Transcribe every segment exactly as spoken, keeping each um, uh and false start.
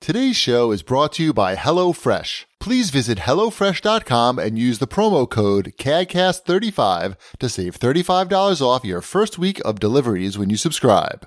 Today's show is brought to you by HelloFresh. Please visit hello fresh dot com and use the promo code C A D cast thirty-five to save thirty-five dollars off your first week of deliveries when you subscribe.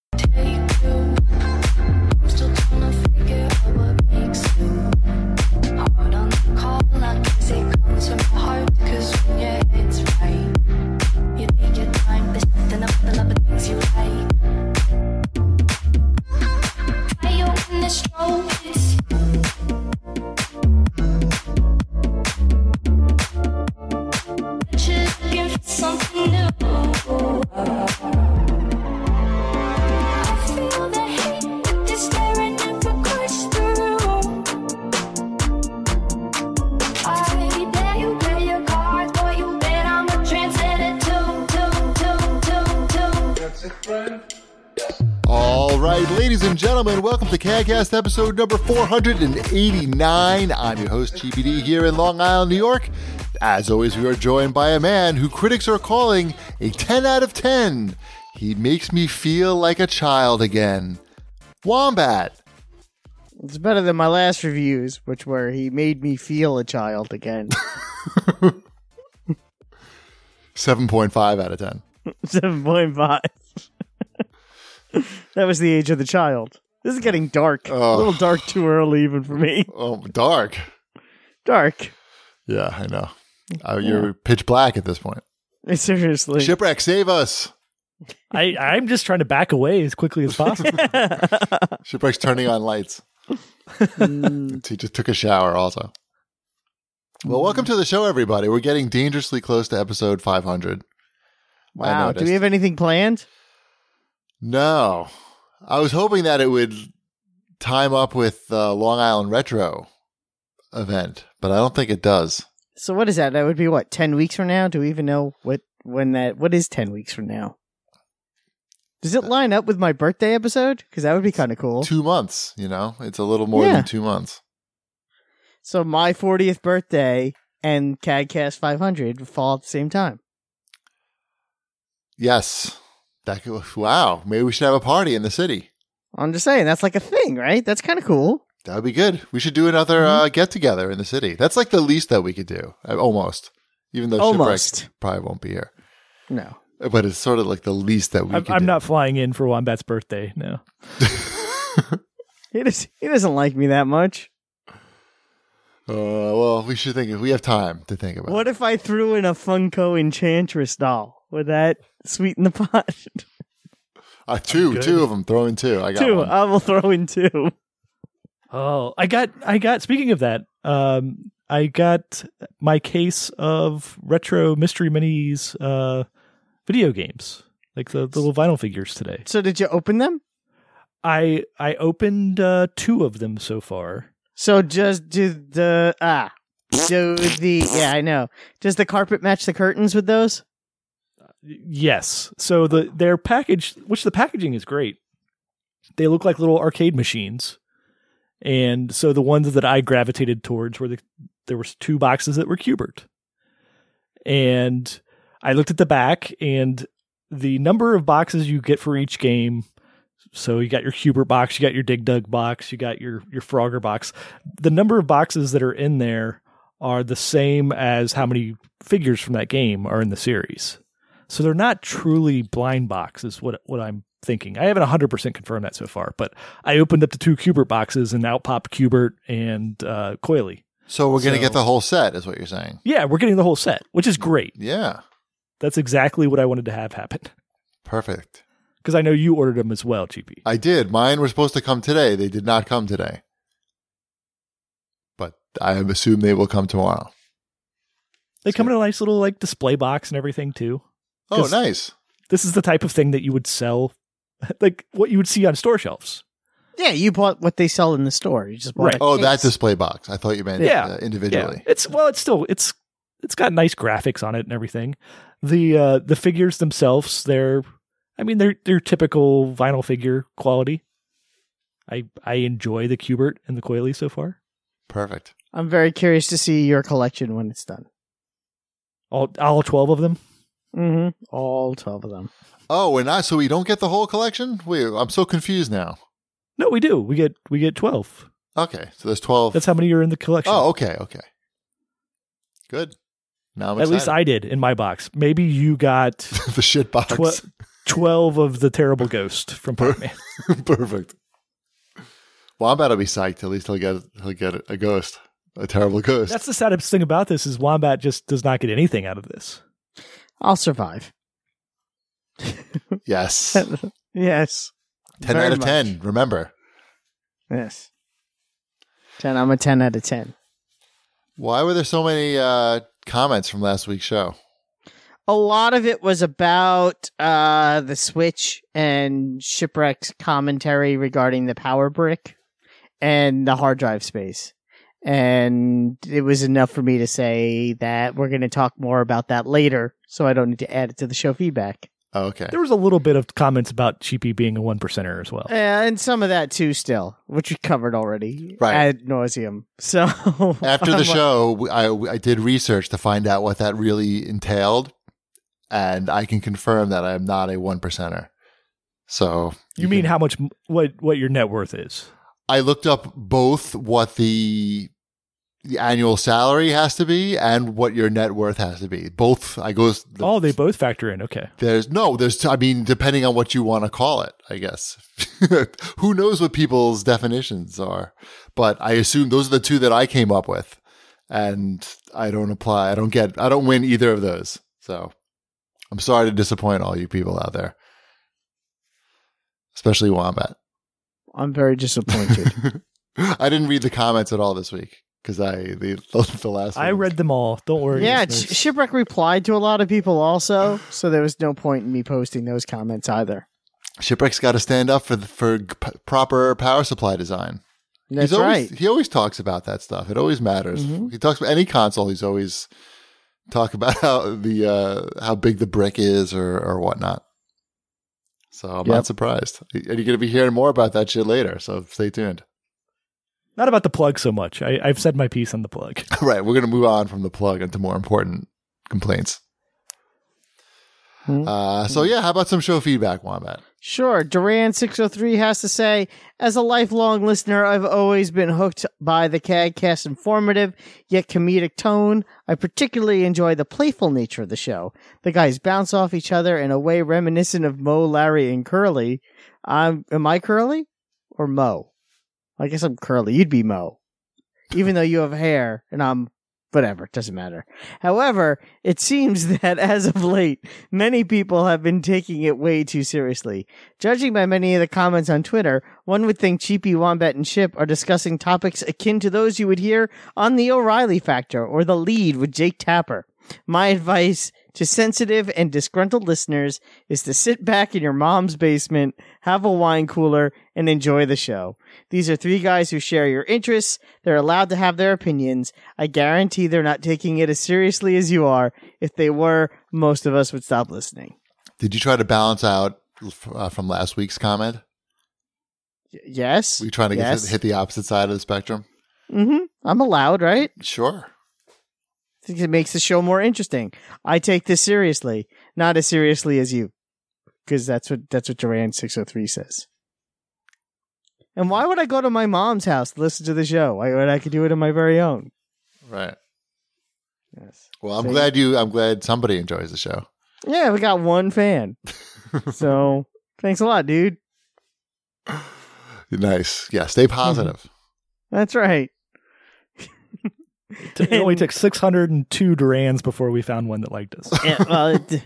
All right, ladies and gentlemen, welcome to CADcast episode number four hundred eighty-nine. I'm your host, G P D, here in Long Island, New York. As always, we are joined by a man who critics are calling a ten out of ten. He makes me feel like a child again. Wombat. It's better than my last reviews, which were he made me feel a child again. seven point five out of ten. seven point five. That was the age of the child. This is getting dark. Oh. A little dark too early even for me. Oh, dark. Dark. Yeah, I know. Uh, you're yeah. pitch black at this point. Seriously. Shipwreck, save us. I, I'm just trying to back away as quickly as possible. Shipwreck's turning on lights. He just took a shower also. Well, welcome to the show, everybody. We're getting dangerously close to episode five hundred. Wow. Do we have anything planned? No. I was hoping that it would time up with the Long Island Retro event, but I don't think it does. So what is that? That would be what, ten weeks from now? Do we even know what when that what is ten weeks from now? Does it line up with my birthday episode? Because that would be kind of cool. Two months, you know? It's a little more yeah. than two months. So my fortieth birthday and CADcast five hundred fall at the same time. Yes. That could, wow. Maybe we should have a party in the city. I'm just saying, that's like a thing, right? That's kind of cool. That would be good. We should do another mm-hmm. uh, get-together in the city. That's like the least that we could do. Almost. Even though Almost. Shipwreck probably won't be here. No. But it's sort of like the least that we I'm, could I'm do. not flying in for Wombat's birthday, no. he, does, he doesn't like me that much. Uh, well, we should think. We have time to think about what it. What if I threw in a Funko Enchantress doll? Would that sweeten the pot? Uh, two, two of them. Throw in two. I got two. one. I will throw in two. Oh, I got, I got, speaking of that, um, I got my case of retro mystery minis, uh, video games, like the, the little vinyl figures today. So did you open them? I, I opened, uh, two of them so far. So just do the, ah, do the, yeah, I know. Does the carpet match the curtains with those? Yes. So the their package, which the packaging is great. They look like little arcade machines. And so the ones that I gravitated towards were the, there was two boxes that were Q*bert. And I looked at the back and the number of boxes you get for each game. So you got your Q*bert box, you got your Dig Dug box, you got your, your Frogger box. The number of boxes that are in there are the same as how many figures from that game are in the series. So they're not truly blind boxes, what what I'm thinking. I haven't one hundred percent confirmed that so far, but I opened up the two Q*bert boxes and out popped Q*bert and uh, Coily. So we're going to so, get the whole set, is what you're saying? Yeah, we're getting the whole set, which is great. Yeah. That's exactly what I wanted to have happen. Perfect. Because I know you ordered them as well, G P. I did. Mine were supposed to come today. They did not come today. But I assume they will come tomorrow. They so. come in a nice little like display box and everything too. Oh, nice. This is the type of thing that you would sell, like what you would see on store shelves. Yeah, you bought what they sell in the store. You just bought right. a Oh, case. that display box. I thought you meant yeah. uh, individually. Yeah. It's well, it's still it's it's got nice graphics on it and everything. The uh, the figures themselves, they're I mean they're they're typical vinyl figure quality. I I enjoy the Q*bert and the Coily so far. Perfect. I'm very curious to see your collection when it's done. All all twelve of them? Mm-hmm. All twelve of them. Oh, we're not, so we don't get the whole collection? Wait, I'm so confused now. No, we do. We get we get twelve. Okay, so there's twelve. That's how many are in the collection. Oh, okay, okay. Good. Now I'm At excited. least I did in my box. Maybe you got the shit box. tw- twelve of the terrible ghost from Pac-Man. Perfect. Wombat will be psyched. At least he'll get he'll get a ghost, a terrible ghost. That's the saddest thing about this is Wombat just does not get anything out of this. I'll survive. Yes. Yes. ten Very out of much. ten. Remember. Yes. ten. I'm a ten out of ten. Why were there so many uh, comments from last week's show? A lot of it was about uh, the Switch and Shipwreck's commentary regarding the power brick and the hard drive space. And it was enough for me to say that we're going to talk more about that later, so I don't need to add it to the show feedback. Oh, okay. There was a little bit of comments about Cheapy being a one percenter as well. And some of that too still, which we covered already Right. ad nauseum. So After the I'm- show, I, I did research to find out what that really entailed, and I can confirm that I am not a one percenter. So You mean can- how much what what your net worth is? I looked up both what the the annual salary has to be and what your net worth has to be. Both I go. The, Oh, they both factor in. Okay. There's no, there's, I mean, depending on what you want to call it, I guess. Who knows what people's definitions are? But I assume those are the two that I came up with. And I don't apply, I don't get, I don't win either of those. So I'm sorry to disappoint all you people out there, especially Wombat. I'm very disappointed. I didn't read the comments at all this week because I, the, the last I one- read them all. Don't worry. Yeah, listeners. Sh- Shipwreck replied to a lot of people also, so there was no point in me posting those comments either. Shipwreck's got to stand up for the, for p- proper power supply design. That's he's always, right. He always talks about that stuff. It always matters. Mhm. He talks about any console. He's always talk about how the uh, how big the brick is or or whatnot. So I'm Yep. not surprised. And you're going to be hearing more about that shit later. So stay tuned. Not about the plug so much. I, I've said my piece on the plug. Right. We're going to move on from the plug into more important complaints. Hmm. Uh, so yeah, how about some show feedback, Wombat? Sure. Duran six oh three has to say, as a lifelong listener, I've always been hooked by the CAGcast informative yet comedic tone. I particularly enjoy the playful nature of the show. The guys bounce off each other in a way reminiscent of Mo, Larry, and Curly. I'm, am I Curly or Mo? I guess I'm Curly. You'd be Mo. Even though you have hair and I'm whatever, doesn't matter. However, it seems that as of late, many people have been taking it way too seriously. Judging by many of the comments on Twitter, one would think Cheapy, Wombat, and Ship are discussing topics akin to those you would hear on The O'Reilly Factor or The Lead with Jake Tapper. My advice to sensitive and disgruntled listeners is to sit back in your mom's basement, have a wine cooler, and enjoy the show. These are three guys who share your interests. They're allowed to have their opinions. I guarantee they're not taking it as seriously as you are. If they were, most of us would stop listening. Did you try to balance out uh, from last week's comment? Y- yes. Were you trying to yes. get hit the opposite side of the spectrum? Mm-hmm. I'm allowed, right? Sure. I think it makes the show more interesting. I take this seriously, not as seriously as you, because that's what that's what Duran six oh three says. And why would I go to my mom's house to listen to the show? Why would I could do it on my very own? Right. Yes. Well, I'm So- glad you. I'm glad somebody enjoys the show. Yeah, we got one fan. So thanks a lot, dude. Nice. Yeah. Stay positive. That's right. It only took six hundred two Durans before we found one that liked us. Yeah, well, it,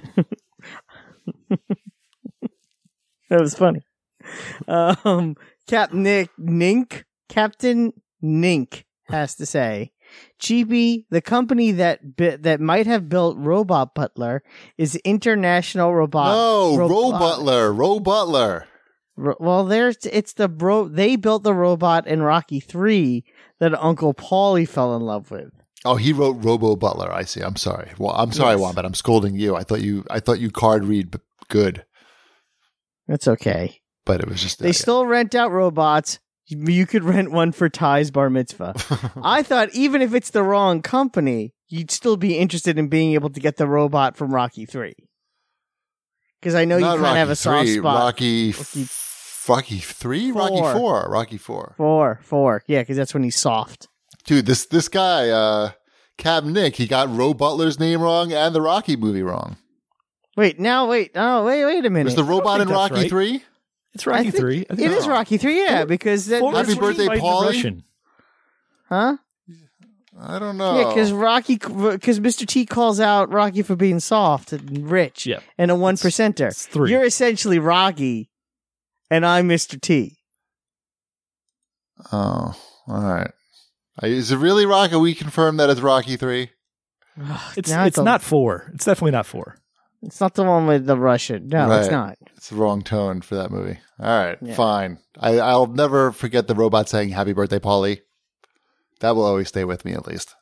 that was funny. Um, Cap Nick Nink, Captain Nink has to say, Cheapy, the company that bi- that might have built Robot Butler, is International Robot. no, Ro Robot- Butler. Ro Butler. Ro- well, there's it's the bro. They built the robot in Rocky three that Uncle Paulie fell in love with. Oh, he wrote Robo Butler. I see. I'm sorry. Well, I'm sorry, Yes. Wombat. I'm scolding you. I thought you. I thought you card read b- good, That's okay. but it was just. They uh, still rent out robots. You could rent one for Ty's bar mitzvah. I thought even if it's the wrong company, you'd still be interested in being able to get the robot from Rocky three. Because I know Not you kind of have Rocky a soft three, spot. Rocky Rocky Rocky three, Rocky Four. four, Rocky four. Four, four. Yeah, because that's when he's soft. Dude, this this guy, uh, Cab Nick, he got Ro Butler's name wrong and the Rocky movie wrong. Wait, now, wait, oh, wait, wait a minute. Was the robot in think that's Rocky right. three? It's Rocky I think three. I think It is Rocky three, yeah, because that, Four Happy is when he birthday, fights the Paulie. Russian. huh? I don't know. Yeah, because Rocky, because Mister T calls out Rocky for being soft and rich, Yeah. and a one percenter. It's three. You're essentially Rocky, and I'm Mister T. Oh, all right. Uh, Is it really Rocky? We confirm that it's Rocky three. It's Now it's a- not four. It's definitely not four. It's not the one with the Russian. No, it's Right. not. It's the wrong tone for that movie. All right, Yeah. fine. I, I'll never forget the robot saying "Happy Birthday, Paulie." That will always stay with me, at least.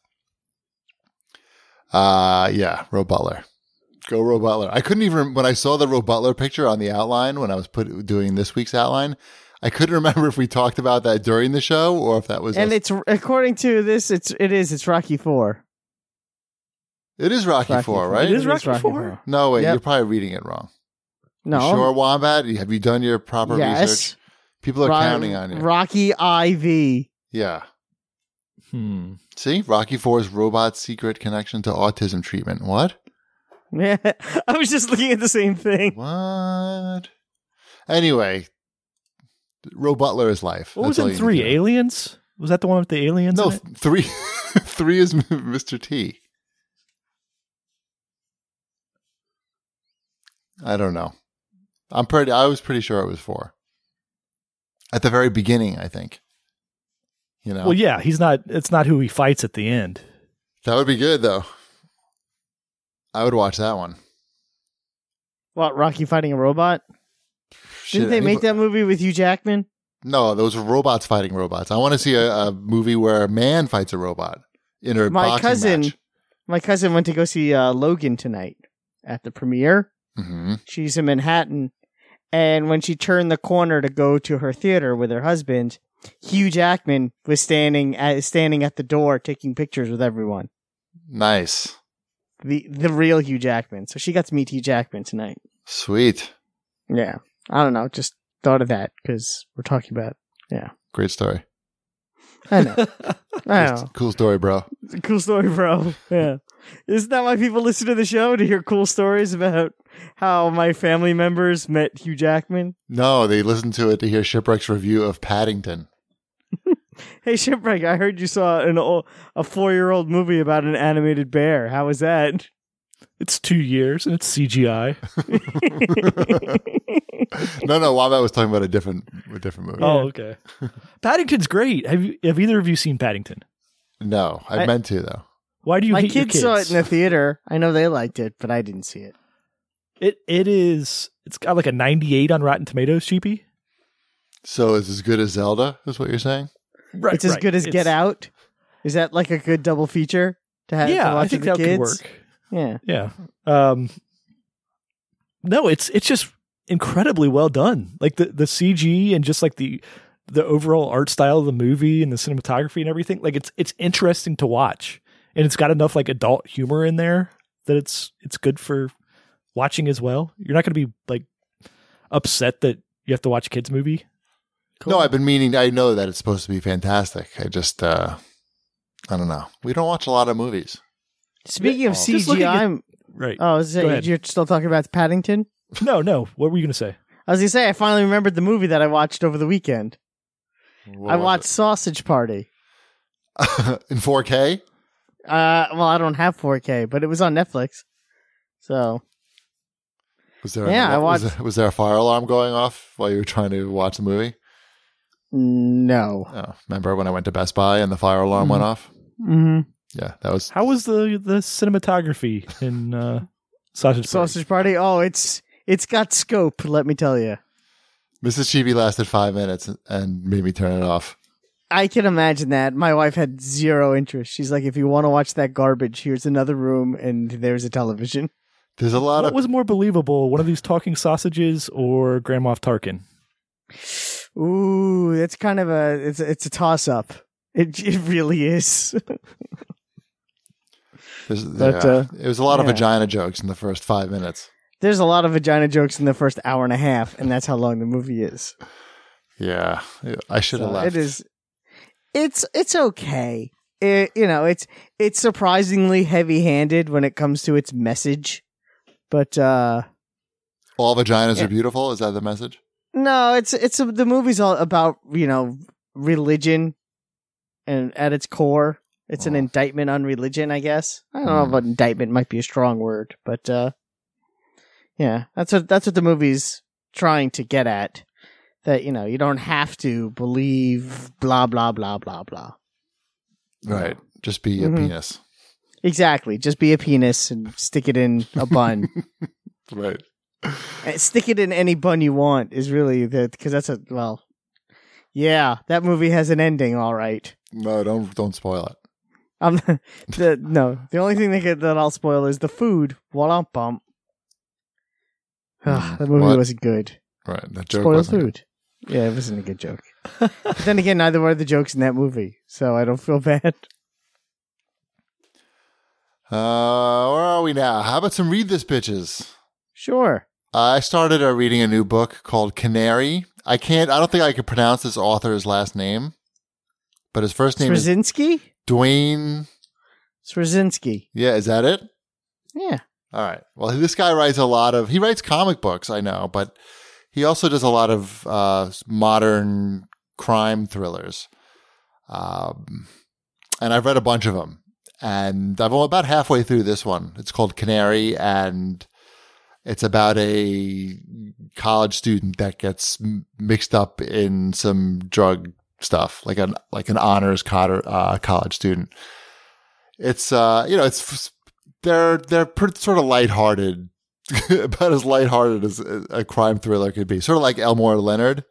Uh yeah, Ro Butler. Go Ro Butler. I couldn't even when I saw the Ro Butler picture on the outline when I was put doing this week's outline. I couldn't remember if we talked about that during the show or if that was. And a- it's according to this, it's it is it's Rocky four. it is Rocky, Rocky Four, four. right? It is Rocky four? No, wait, Yep. you're probably reading it wrong. No, You sure, Wombat? Have you done your proper yes. research? People are Ro- counting on you. Rocky I V. Yeah. Hmm. See, Rocky Four's robot secret connection to autism treatment. What? Yeah, I was just looking at the same thing. What? Anyway, Ro Butler is life. What That's was all in you three? need to know. Aliens? Was that the one with the aliens? No, in it? three. Three is Mister T. I don't know. I'm pretty. I was pretty sure it was four. At the very beginning, I think. You know, Well, yeah, he's not. It's not who he fights at the end. that would be good though. I would watch that one. What, Rocky fighting a robot? Shit, Didn't they make anybody- that movie with Hugh Jackman? No, those were robots fighting robots. I want to see a, a movie where a man fights a robot in a My boxing cousin, match. my cousin went to go see uh, Logan tonight at the premiere. hmm She's in Manhattan, and when she turned the corner to go to her theater with her husband, Hugh Jackman was standing at standing at the door taking pictures with everyone. Nice, The the real Hugh Jackman. So she got to meet Hugh Jackman tonight. sweet, Yeah, I don't know. Just thought of that because we're talking about. Yeah, great story. I know. I know. Cool story, bro. It's a cool story, bro. Yeah. Isn't that why people listen to the show, to hear cool stories about how my family members met Hugh Jackman? No, they listened to it to hear Shipwreck's review of Paddington. Hey, Shipwreck, I heard you saw an old, a four-year-old movie about an animated bear. How was that? It's two years and it's C G I. No, no, Wombat was talking about a different, a different movie. Oh, okay. Paddington's great. Have you? Have either of you seen Paddington? No, I, I- meant to though. Why do you My hate your kids kids? saw it in the theater. I know they liked it, but I didn't see it. It it is. It's got like a ninety-eight on Rotten Tomatoes, cheapy. So it's as good as Zelda, is what you're saying? Right. It's as right. good as It's- Get Out. Is that like a good double feature to have? to Yeah, watch I think with that the could kids? work. Yeah. Yeah. Um. No, it's it's just incredibly well done. Like the the C G and just like the the overall art style of the movie and the cinematography and everything. Like it's it's interesting to watch, and it's got enough like adult humor in there that it's it's good for watching as well. You're not going to be like upset that you have to watch a kids movie. No, I've been meaning. I know that it's supposed to be fantastic. I just, uh I don't know. We don't watch a lot of movies. Speaking of Just looking C G I, at- I'm- Right. oh, is Go it, ahead. you're still talking about Paddington? No, no. What were you going to say? I was gonna say I finally remembered the movie that I watched over the weekend. What I was watched Sausage Party. it? In four K. Uh, well, I don't have four K, but it was on Netflix. So Was there? Yeah, an, I was, watched- there, was there a fire alarm going off while you were trying to watch the movie? no. Oh, remember when I went to Best Buy and the fire alarm went off? Mm-hmm. Yeah, that was. How was the the cinematography in uh, Sausage Party? Sausage Party. Oh, it's it's got scope. Let me tell you. Missus Chibi lasted five minutes and made me turn it off. I can imagine that. My wife had zero interest. She's like, if you want to watch that garbage, here's another room and there's a television. There's a lot What of was more believable, one of these talking sausages or Grand Moff Tarkin? Ooh, it's kind of a it's a, it's a toss up. It it really is. there's, but, yeah, uh, it was a lot of yeah. vagina jokes in the first five minutes. There's a lot of vagina jokes in the first hour and a half, and that's how long the movie is. Yeah, I should have So left. it is. It's it's okay. It, you know, it's it's surprisingly heavy-handed when it comes to its message, but uh, All vaginas Yeah. are beautiful. Is that the message? no, it's it's the movie's all about, you know, religion, and at its core, it's an Oh. indictment on religion. I guess I don't know Hmm. if indictment might be a strong word, but uh, yeah, that's what that's what the movie's trying to get at. That, you know, you don't have to believe blah blah blah blah blah. Right. Just be Mhm. a penis. Exactly. Just be a penis and stick it in a bun. Right. And stick it in any bun you want is really the, because that's a, well, yeah, that movie has an ending, all right. No, don't don't spoil it. Um, the no, the only thing that, could, that I'll spoil is the food. Wallump bump. Hmm. The movie What? wasn't good. Right. That joke Spoiled wasn't food. Yeah, it wasn't a good joke. But then again, neither were the jokes in that movie, so I don't feel bad. good. Uh, where are we now? How about some read this bitches? Sure. I started uh, reading a new book called Canary. I can't. I don't think I can pronounce this author's last name, but his first name is Straczynski? Dwayne. Straczynski. Yeah, is that it? Yeah. All right. Well, this guy writes a lot of. He writes comic books, I know, but he also does a lot of uh, modern crime thrillers. Um, and I've read a bunch of them, and I'm about halfway through this one. It's called Canary, and it's about a college student that gets m- mixed up in some drug stuff, like an like an honors co- uh, college student. It's uh, you know, it's they're they're pretty sort of lighthearted, about as lighthearted as a a crime thriller could be. Sort of like Elmore Leonard.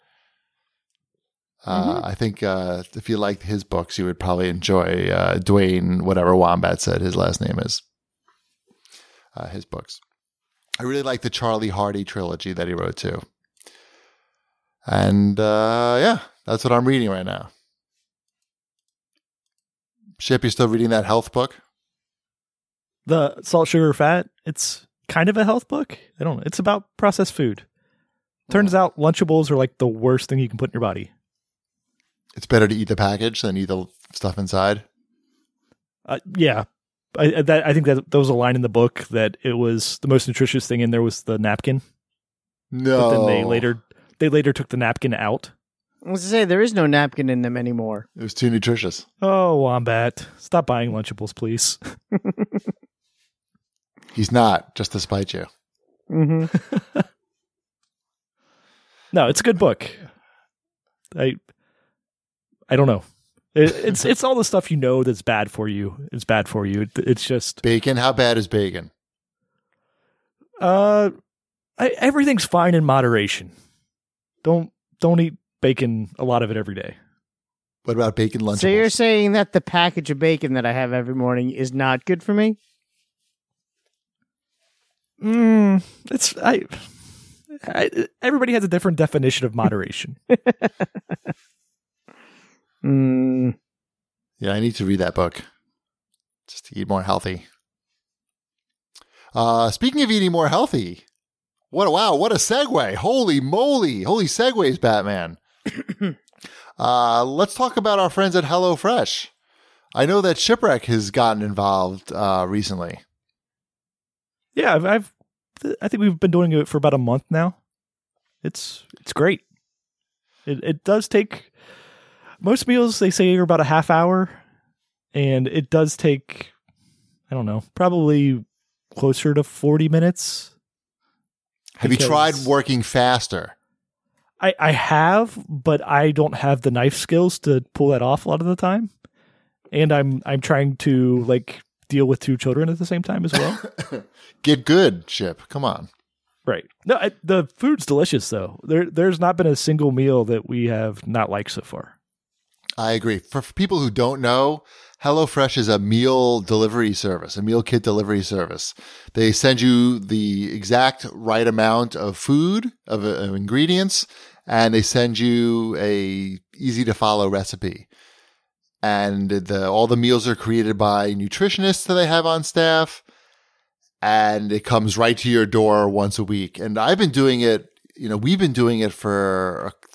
Uh, Mhm. I think uh, if you liked his books, you would probably enjoy uh, Dwayne, whatever Wombat said his last name is. Uh, his books. I really like the Charlie Hardy trilogy that he wrote too. And uh, yeah, that's what I'm reading right now. Ship, you still reading that health book? The Salt, Sugar, Fat, it's kind of a health book. I don't know. It's about processed food. Turns out Lunchables are like the worst thing you can put in your body. It's better to eat the package than eat the stuff inside. Uh, yeah. I, I- that, I think that there was a line in the book that it was the most nutritious thing in there was the napkin. No. But then they later they later took the napkin out. I was to say, there is no napkin in them anymore. It was too nutritious. Oh, Wombat. Stop buying Lunchables, please. He's not, just to spite you. hmm No, it's a good book. I I don't know. It, it's it's all the stuff you know that's bad for you. It's bad for you. It, it's just Bacon? How bad is bacon? uh, I, everything's fine in moderation. Don't don't eat bacon a lot of it every day. What about bacon Lunchables? So you're saying that the package of bacon that I have every morning is not good for me? Mm, it's I, I. Everybody has a different definition of moderation. Mm. Yeah, I need to read that book just to eat more healthy. Uh, speaking of eating more healthy, what a wow, what a segue. Holy moly. Holy segues, Batman. uh, let's talk about our friends at HelloFresh. I know that Shipwreck has gotten involved uh, recently. Yeah, I've, I've. I think we've been doing it for about a month now. It's it's great. It it does take most meals. They say are about a half hour, and it does take. I don't know, probably closer to forty minutes. Have you Because- tried working faster? I I have, but I don't have the knife skills to pull that off a lot of the time, and I'm I'm trying to like deal with two children at the same time as well. Get good, Ship. Come on. Right. No, I, the food's delicious though. There, there's not been a single meal that we have not liked so far. I agree. For, for people who don't know, HelloFresh is a meal delivery service, a meal kit delivery service. They send you the exact right amount of food, of, of ingredients, and they send you a easy to follow recipe. And the all the meals are created by nutritionists that they have on staff, and it comes right to your door once a week. And I've been doing it, you know, we've been doing it for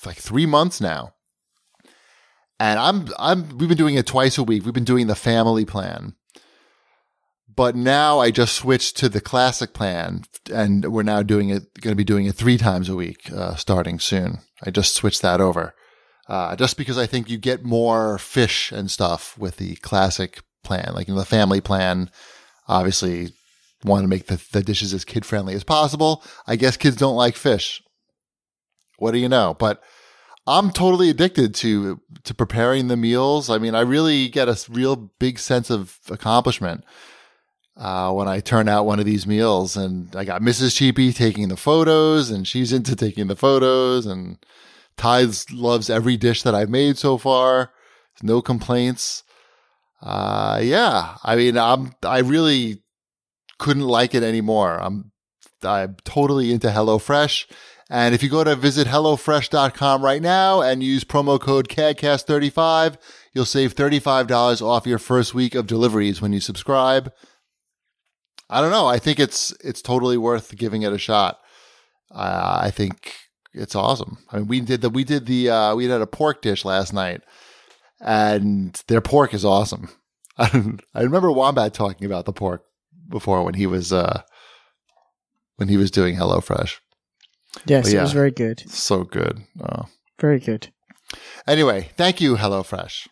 like three months now. And I'm I'm we've been doing it twice a week. We've been doing the family plan. But now I just switched to the classic plan, and we're now doing it going to be doing it three times a week uh, starting soon. I just switched that over. Uh, just because I think you get more fish and stuff with the classic plan. Like in the family plan, obviously want to make the, the dishes as kid friendly as possible. I guess kids don't like fish. What do you know? But I'm totally addicted to to preparing the meals. I mean, I really get a real big sense of accomplishment uh, when I turn out one of these meals. And I got Missus Cheapy taking the photos, and she's into taking the photos. And Ty loves every dish that I've made so far. No complaints. Uh, yeah, I mean, I'm I really couldn't like it anymore. I'm I'm totally into HelloFresh. And if you go to visit hello fresh dot com right now and use promo code C A D C A S T thirty-five, you'll save thirty-five dollars off your first week of deliveries when you subscribe. I don't know. I think it's it's totally worth giving it a shot. Uh, I think it's awesome. I mean, we did the we did the uh, we had a pork dish last night, and their pork is awesome. I, I remember Wombat talking about the pork before when he was uh, when he was doing HelloFresh. Yes, yeah, it was very good. So good. Oh. Very good. Anyway, thank you, HelloFresh.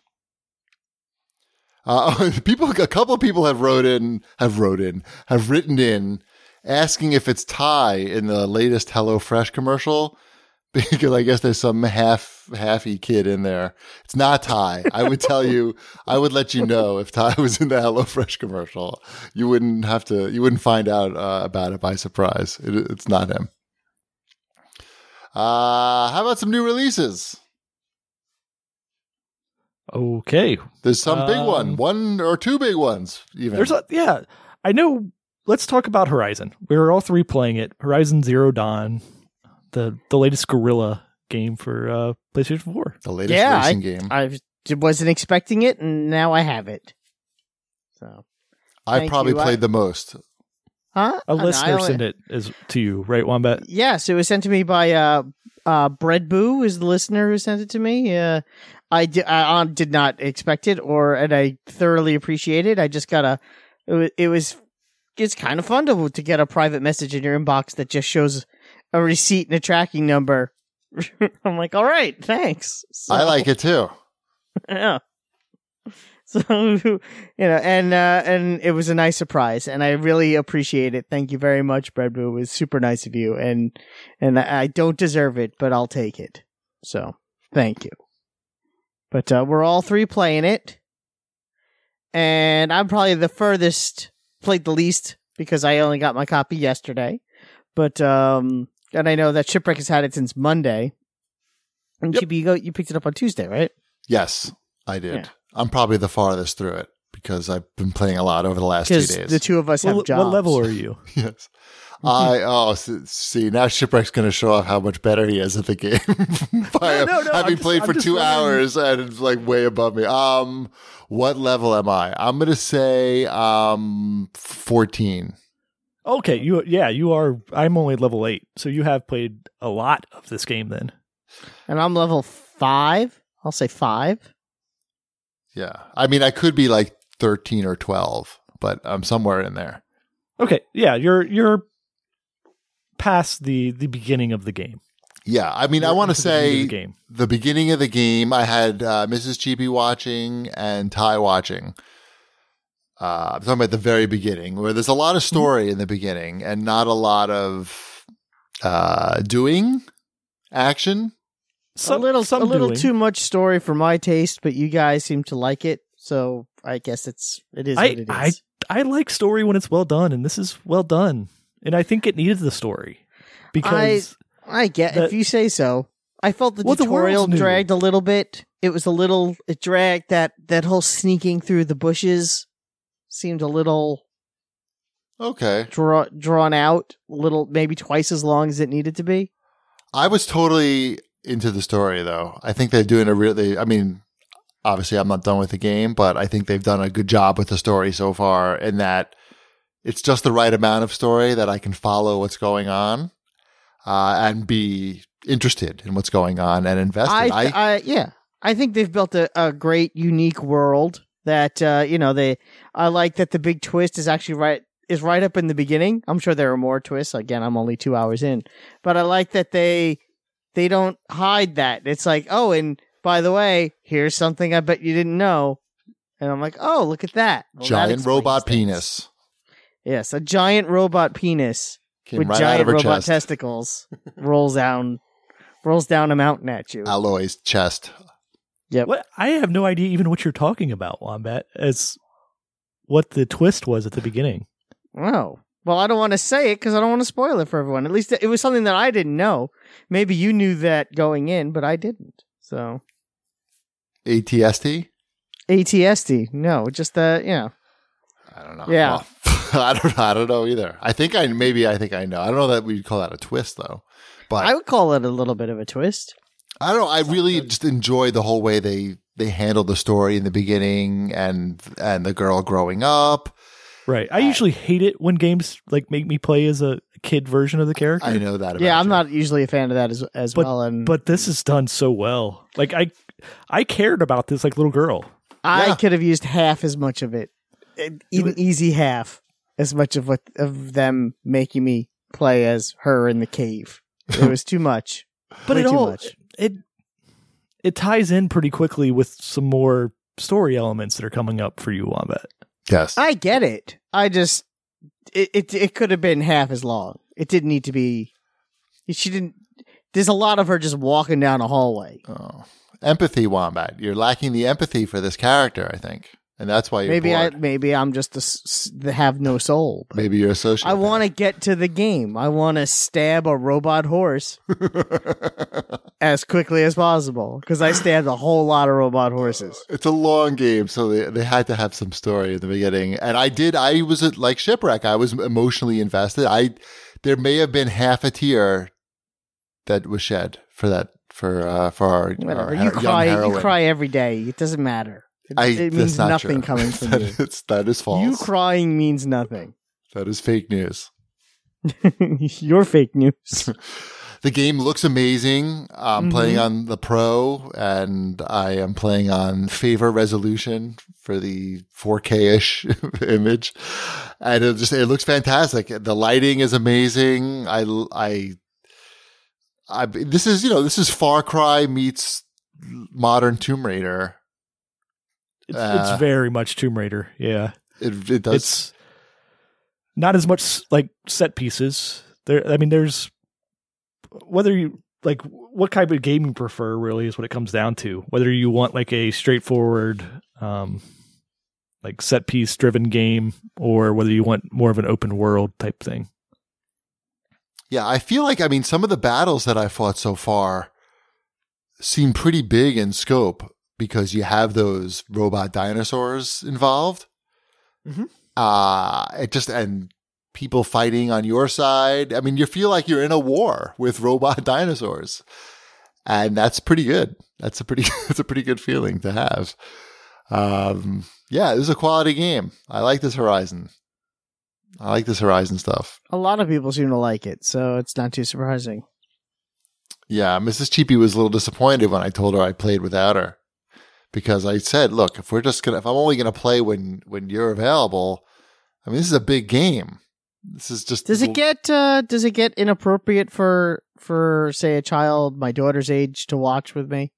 Uh, people, a couple of people have wrote in, have wrote in, have written in, asking if it's Ty in the latest HelloFresh commercial, because I guess there's some half halfy kid in there. It's not Ty. I would tell you, I would let you know if Ty was in the HelloFresh commercial. You wouldn't have to, you wouldn't find out uh, about it by surprise. It, it's not him. Uh, how about some new releases? Okay. There's some big Um, one, one or two big ones even. There's a, yeah, I know. Let's talk about Horizon. We were all three playing it. Horizon Zero Dawn, the the latest Guerrilla game for uh, PlayStation four. The latest Yeah, racing I, game. I wasn't expecting it, and now I have it. So, I thank probably you. played I- the most. huh? A I don't know, I listener only- sent it as to you, right, Wombat? Yes, it was sent to me by uh, uh, Bread Boo is the listener who sent it to me. Uh, I, di- I uh, did not expect it, or and I thoroughly appreciate it. I just got a. It was. It was it's kind of fun to to get a private message in your inbox that just shows a receipt and a tracking number. I'm like, all right, thanks. So, I like it too. Yeah. So, you know, and uh, and it was a nice surprise, and I really appreciate it. Thank you very much, Bread Boo. It was super nice of you, and and I don't deserve it, but I'll take it. So, thank you. But uh, we're all three playing it, and I'm probably the furthest, played the least, because I only got my copy yesterday. But um, and I know that Shipwreck has had it since Monday. And Yep. Chibi, you go, you picked it up on Tuesday, right? Yes, I did. Yeah. I'm probably the farthest through it because I've been playing a lot over the last two Because days. the two of us have What, jobs. what level are you? Yes. I oh s- see now Shipwreck's going to show off how much better he is at the game by No, no, no, having I'm just- played I'm for just two wondering- hours and it's like way above me. Um, what level am I? I'm going to say um fourteen. Okay, you yeah, you are. I'm only level eight, so you have played a lot of this game then. And I'm level five. I'll say five. Yeah, I mean I could be like thirteen or twelve, but I'm somewhere in there. Okay, yeah, you're you're past the the beginning of the game. Yeah, I mean I You're want to into the meat of say the game. the beginning of the game, I had uh, Missus Cheapy watching and Ty watching. Uh, I'm talking about the very beginning, where there's a lot of story in the beginning and not a lot of uh, doing action. Some, a little, some a little doing. too much story for my taste, but you guys seem to like it, so I guess it's it is I- what it I- is. I like story when it's well done, and this is well done, and I think it needed the story because I get the- if you say so. I felt the Well, the tutorial world's new. dragged a little bit. It was a little it dragged that that whole sneaking through the bushes seemed a little Okay. draw, drawn out, a little maybe twice as long as it needed to be. I was totally into the story, though. I think they're doing a really, I mean, obviously I'm not done with the game, but I think they've done a good job with the story so far in that it's just the right amount of story that I can follow what's going on. uh, and be interested in what's going on and invested. I, I, I, yeah, I think they've built a, a great, unique world that uh, you know they. I like that the big twist is actually right is right up in the beginning. I'm sure there are more twists. Again, I'm only two hours in, but I like that they they don't hide that. It's like, oh, and by the way, here's something I bet you didn't know, and I'm like, oh, look at that, well, giant that robot things. penis. Yes, a giant robot penis Came with right out giant of her robot chest. testicles rolls down rolls down a mountain at you. Aloy's chest. Yep. What I have no idea even what you're talking about, Wombat, as what the twist was at the beginning. Oh. Well, I don't want to say it because I don't want to spoil it for everyone. At least it was something that I didn't know. Maybe you knew that going in, but I didn't. So A T S T? A T S D. No, just the, you know. I don't know. Yeah. Well, I don't I don't know either. I think I maybe I think I know. I don't know that we'd call that a twist though. But I would call it a little bit of a twist. I don't know. I really just enjoy the whole way they they handled the story in the beginning and and the girl growing up. Right. I usually hate it when games like make me play as a kid version of the character. I know that about Yeah, I'm you. not usually a fan of that as as But- well. And But this is done so well. Like I I cared about this like little girl. I Yeah. could have used half as much of it, even easy half as much of what of them making me play as her in the cave. It was too much. But Way it too all much. it it ties in pretty quickly with some more story elements that are coming up for you, Wombat. Yes. I get it. I just it it, it could have been half as long. It didn't need to be. She didn't. There's a lot of her just walking down a hallway. Oh. Empathy, Wombat. You're lacking the empathy for this character, I think. And that's why you're Maybe I bored. maybe I'm just a s- s- the have no soul. but Maybe you're a sociopath. I want to get to the game. I want to stab a robot horse as quickly as possible because I stabbed a whole lot of robot horses. It's a long game, so they, they had to have some story in the beginning. And I did, I was at, like Shipwreck, I was emotionally invested. I There may have been half a tear that was shed for that, for uh, for our, Whatever. our You young cry. You heroine. cry every day. It doesn't matter. It, I, it that's means not nothing true. coming from that you. Is, that is false. You crying means nothing. That is fake news. You're fake news. The game looks amazing. I'm Mhm. playing on the Pro, and I am playing on favor resolution for the four K-ish image, and it just it looks fantastic. The lighting is amazing. I, I, I. This is you know this is Far Cry meets modern Tomb Raider. It's, Uh, it's very much Tomb Raider. Yeah. It it does. It's not as much like set pieces. There I mean there's whether you like what kind of game you prefer really is what it comes down to. Whether you want like a straightforward um like set piece driven game or whether you want more of an open world type thing. Yeah, I feel like, I mean, some of the battles that I fought so far seem pretty big in scope because you have those robot dinosaurs involved. Mhm. Uh, it just, and people fighting on your side. I mean, you feel like you're in a war with robot dinosaurs. And that's pretty good. That's a pretty, that's a pretty good feeling to have. Um, yeah, this is a quality game. I like this Horizon. I like this Horizon stuff. A lot of people seem to like it, so it's not too surprising. Yeah, Missus Cheapy was a little disappointed when I told her I played without her because I said, "Look, if we're just gonna, if I'm only gonna play when when you're available, I mean, this is a big game. This is just Does it get uh, does it get inappropriate for for say a child my daughter's age to watch with me?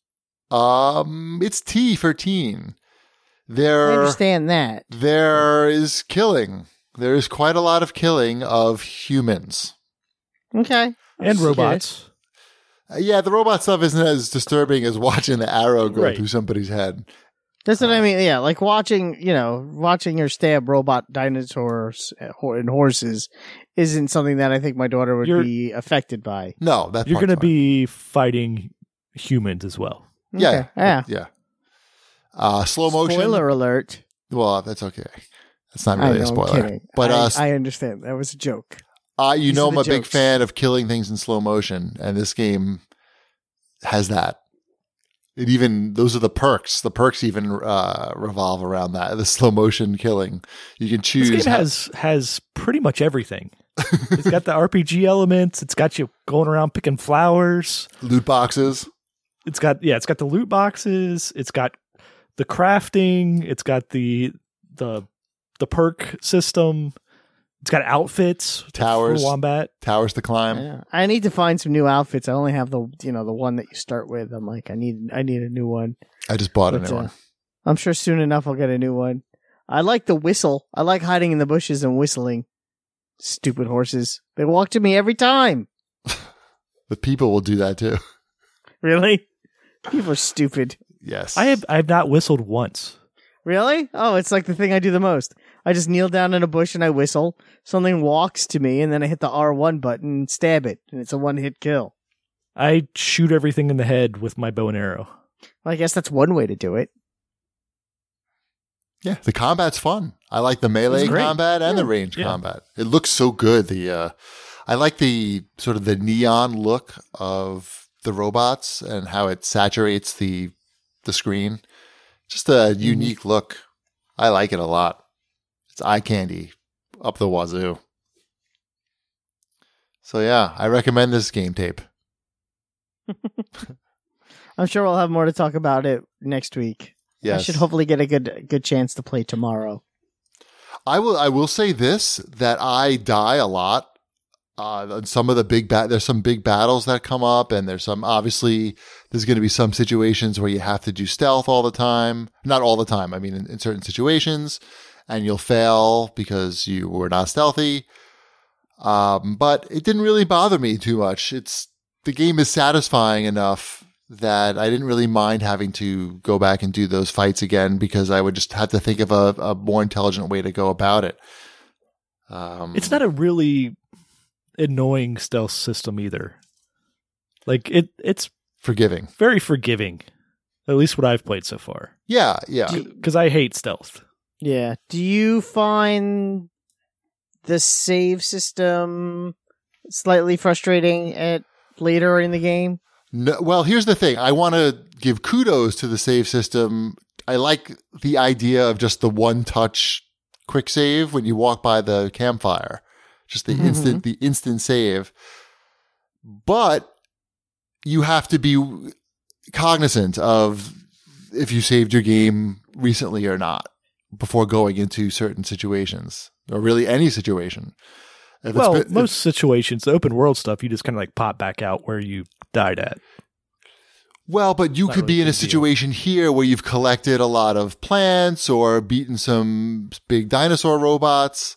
um, it's T for teen. I There, understand that. there is killing. There is quite a lot of killing of humans. Okay. And Okay. robots. Uh, yeah, the robot stuff isn't as disturbing as watching the arrow go Right. through somebody's head. That's what I mean. Yeah, like watching, you know, watching her stab robot dinosaurs and horses isn't something that I think my daughter would You're- be affected by. No, that You're part's going to fine. be fighting humans as well. Yeah, Okay. Yeah. yeah. Uh, slow motion. Spoiler alert. Well, that's okay. That's not I really know, a spoiler. I'm kidding. But I, uh, I understand. That was a joke. uh, you these know, are I'm the a big jokes. fan of killing things in slow motion, and this game has that. It even those are the perks. The perks even uh, revolve around that. The slow motion killing. You can choose. This game how- has has pretty much everything. It's got the R P G elements. It's got you going around picking flowers. Loot boxes. It's got yeah, it's got the loot boxes. It's got the crafting. It's got the the the perk system. It's got outfits. Towers. For Wombat. Towers to climb. Yeah. I need to find some new outfits. I only have the you know the one that you start with. I'm like I need I need a new one. I just bought a But, new uh, one. I'm sure soon enough I'll get a new one. I like the whistle. I like hiding in the bushes and whistling. Stupid horses. They walk to me every time. The people will do that too. Really? People are stupid. Yes. I have I have not whistled once. Really? Oh, it's like the thing I do the most. I just kneel down in a bush and I whistle. Something walks to me and then I hit the R one button and stab it. And it's a one-hit kill. I shoot everything in the head with my bow and arrow. Well, I guess that's one way to do it. Yeah, the combat's fun. I like the melee It's great. combat and Yeah. the range Yeah. combat. It looks so good. The uh, I like the sort of the neon look of the robots and how it saturates the the screen. Just a unique look. I like it a lot. It's eye candy up the wazoo. So yeah, I recommend this game tape. I'm sure we'll have more to talk about it next week. Yes. I should hopefully get a good good chance to play tomorrow. I will. I will say this: that I die a lot. Uh, some of the big bat, there's some big battles that come up, and there's some. Obviously, there's going to be some situations where you have to do stealth all the time. Not all the time. I mean, in, in certain situations, and you'll fail because you were not stealthy. Um, but it didn't really bother me too much. It's the game is satisfying enough that I didn't really mind having to go back and do those fights again because I would just have to think of a, a more intelligent way to go about it. Um, It's not a really annoying stealth system either. Like it, it's forgiving. very forgiving. At least what I've played so far. Yeah, yeah. Because I hate stealth. Yeah. Do you find the save system slightly frustrating at later in the game? No, well, here's the thing. I want to give kudos to the save system. I like the idea of just the one touch quick save when you walk by the campfire, just the Mhm. instant, the instant save. But you have to be cognizant of if you saved your game recently or not before going into certain situations or really any situation. If it's Well, been- most situations, the open world stuff, you just kind of like pop back out where you died at. Well, but you Not could really be in a big deal. situation here where you've collected a lot of plants or beaten some big dinosaur robots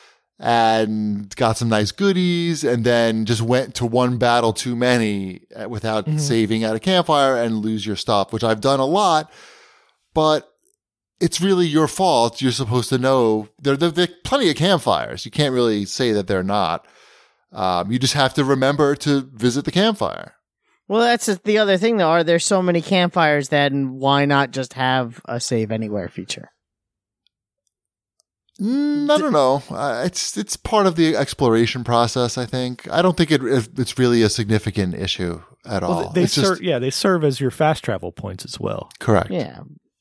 and got some nice goodies and then just went to one battle too many uh, without Mhm. saving at a campfire and lose your stuff, which I've done a lot, but it's really your fault. You're supposed to know there, there, there are plenty of campfires. You can't really say that they're not. Um, you just have to remember to visit the campfire. Well, that's the other thing, though. Are there so many campfires then why not just have a save anywhere feature? Mm, I don't know. Uh, it's it's part of the exploration process. I think. I don't think it it's really a significant issue at all. Well, they it's just serve, yeah, they serve as your fast travel points as well. correct. Yeah.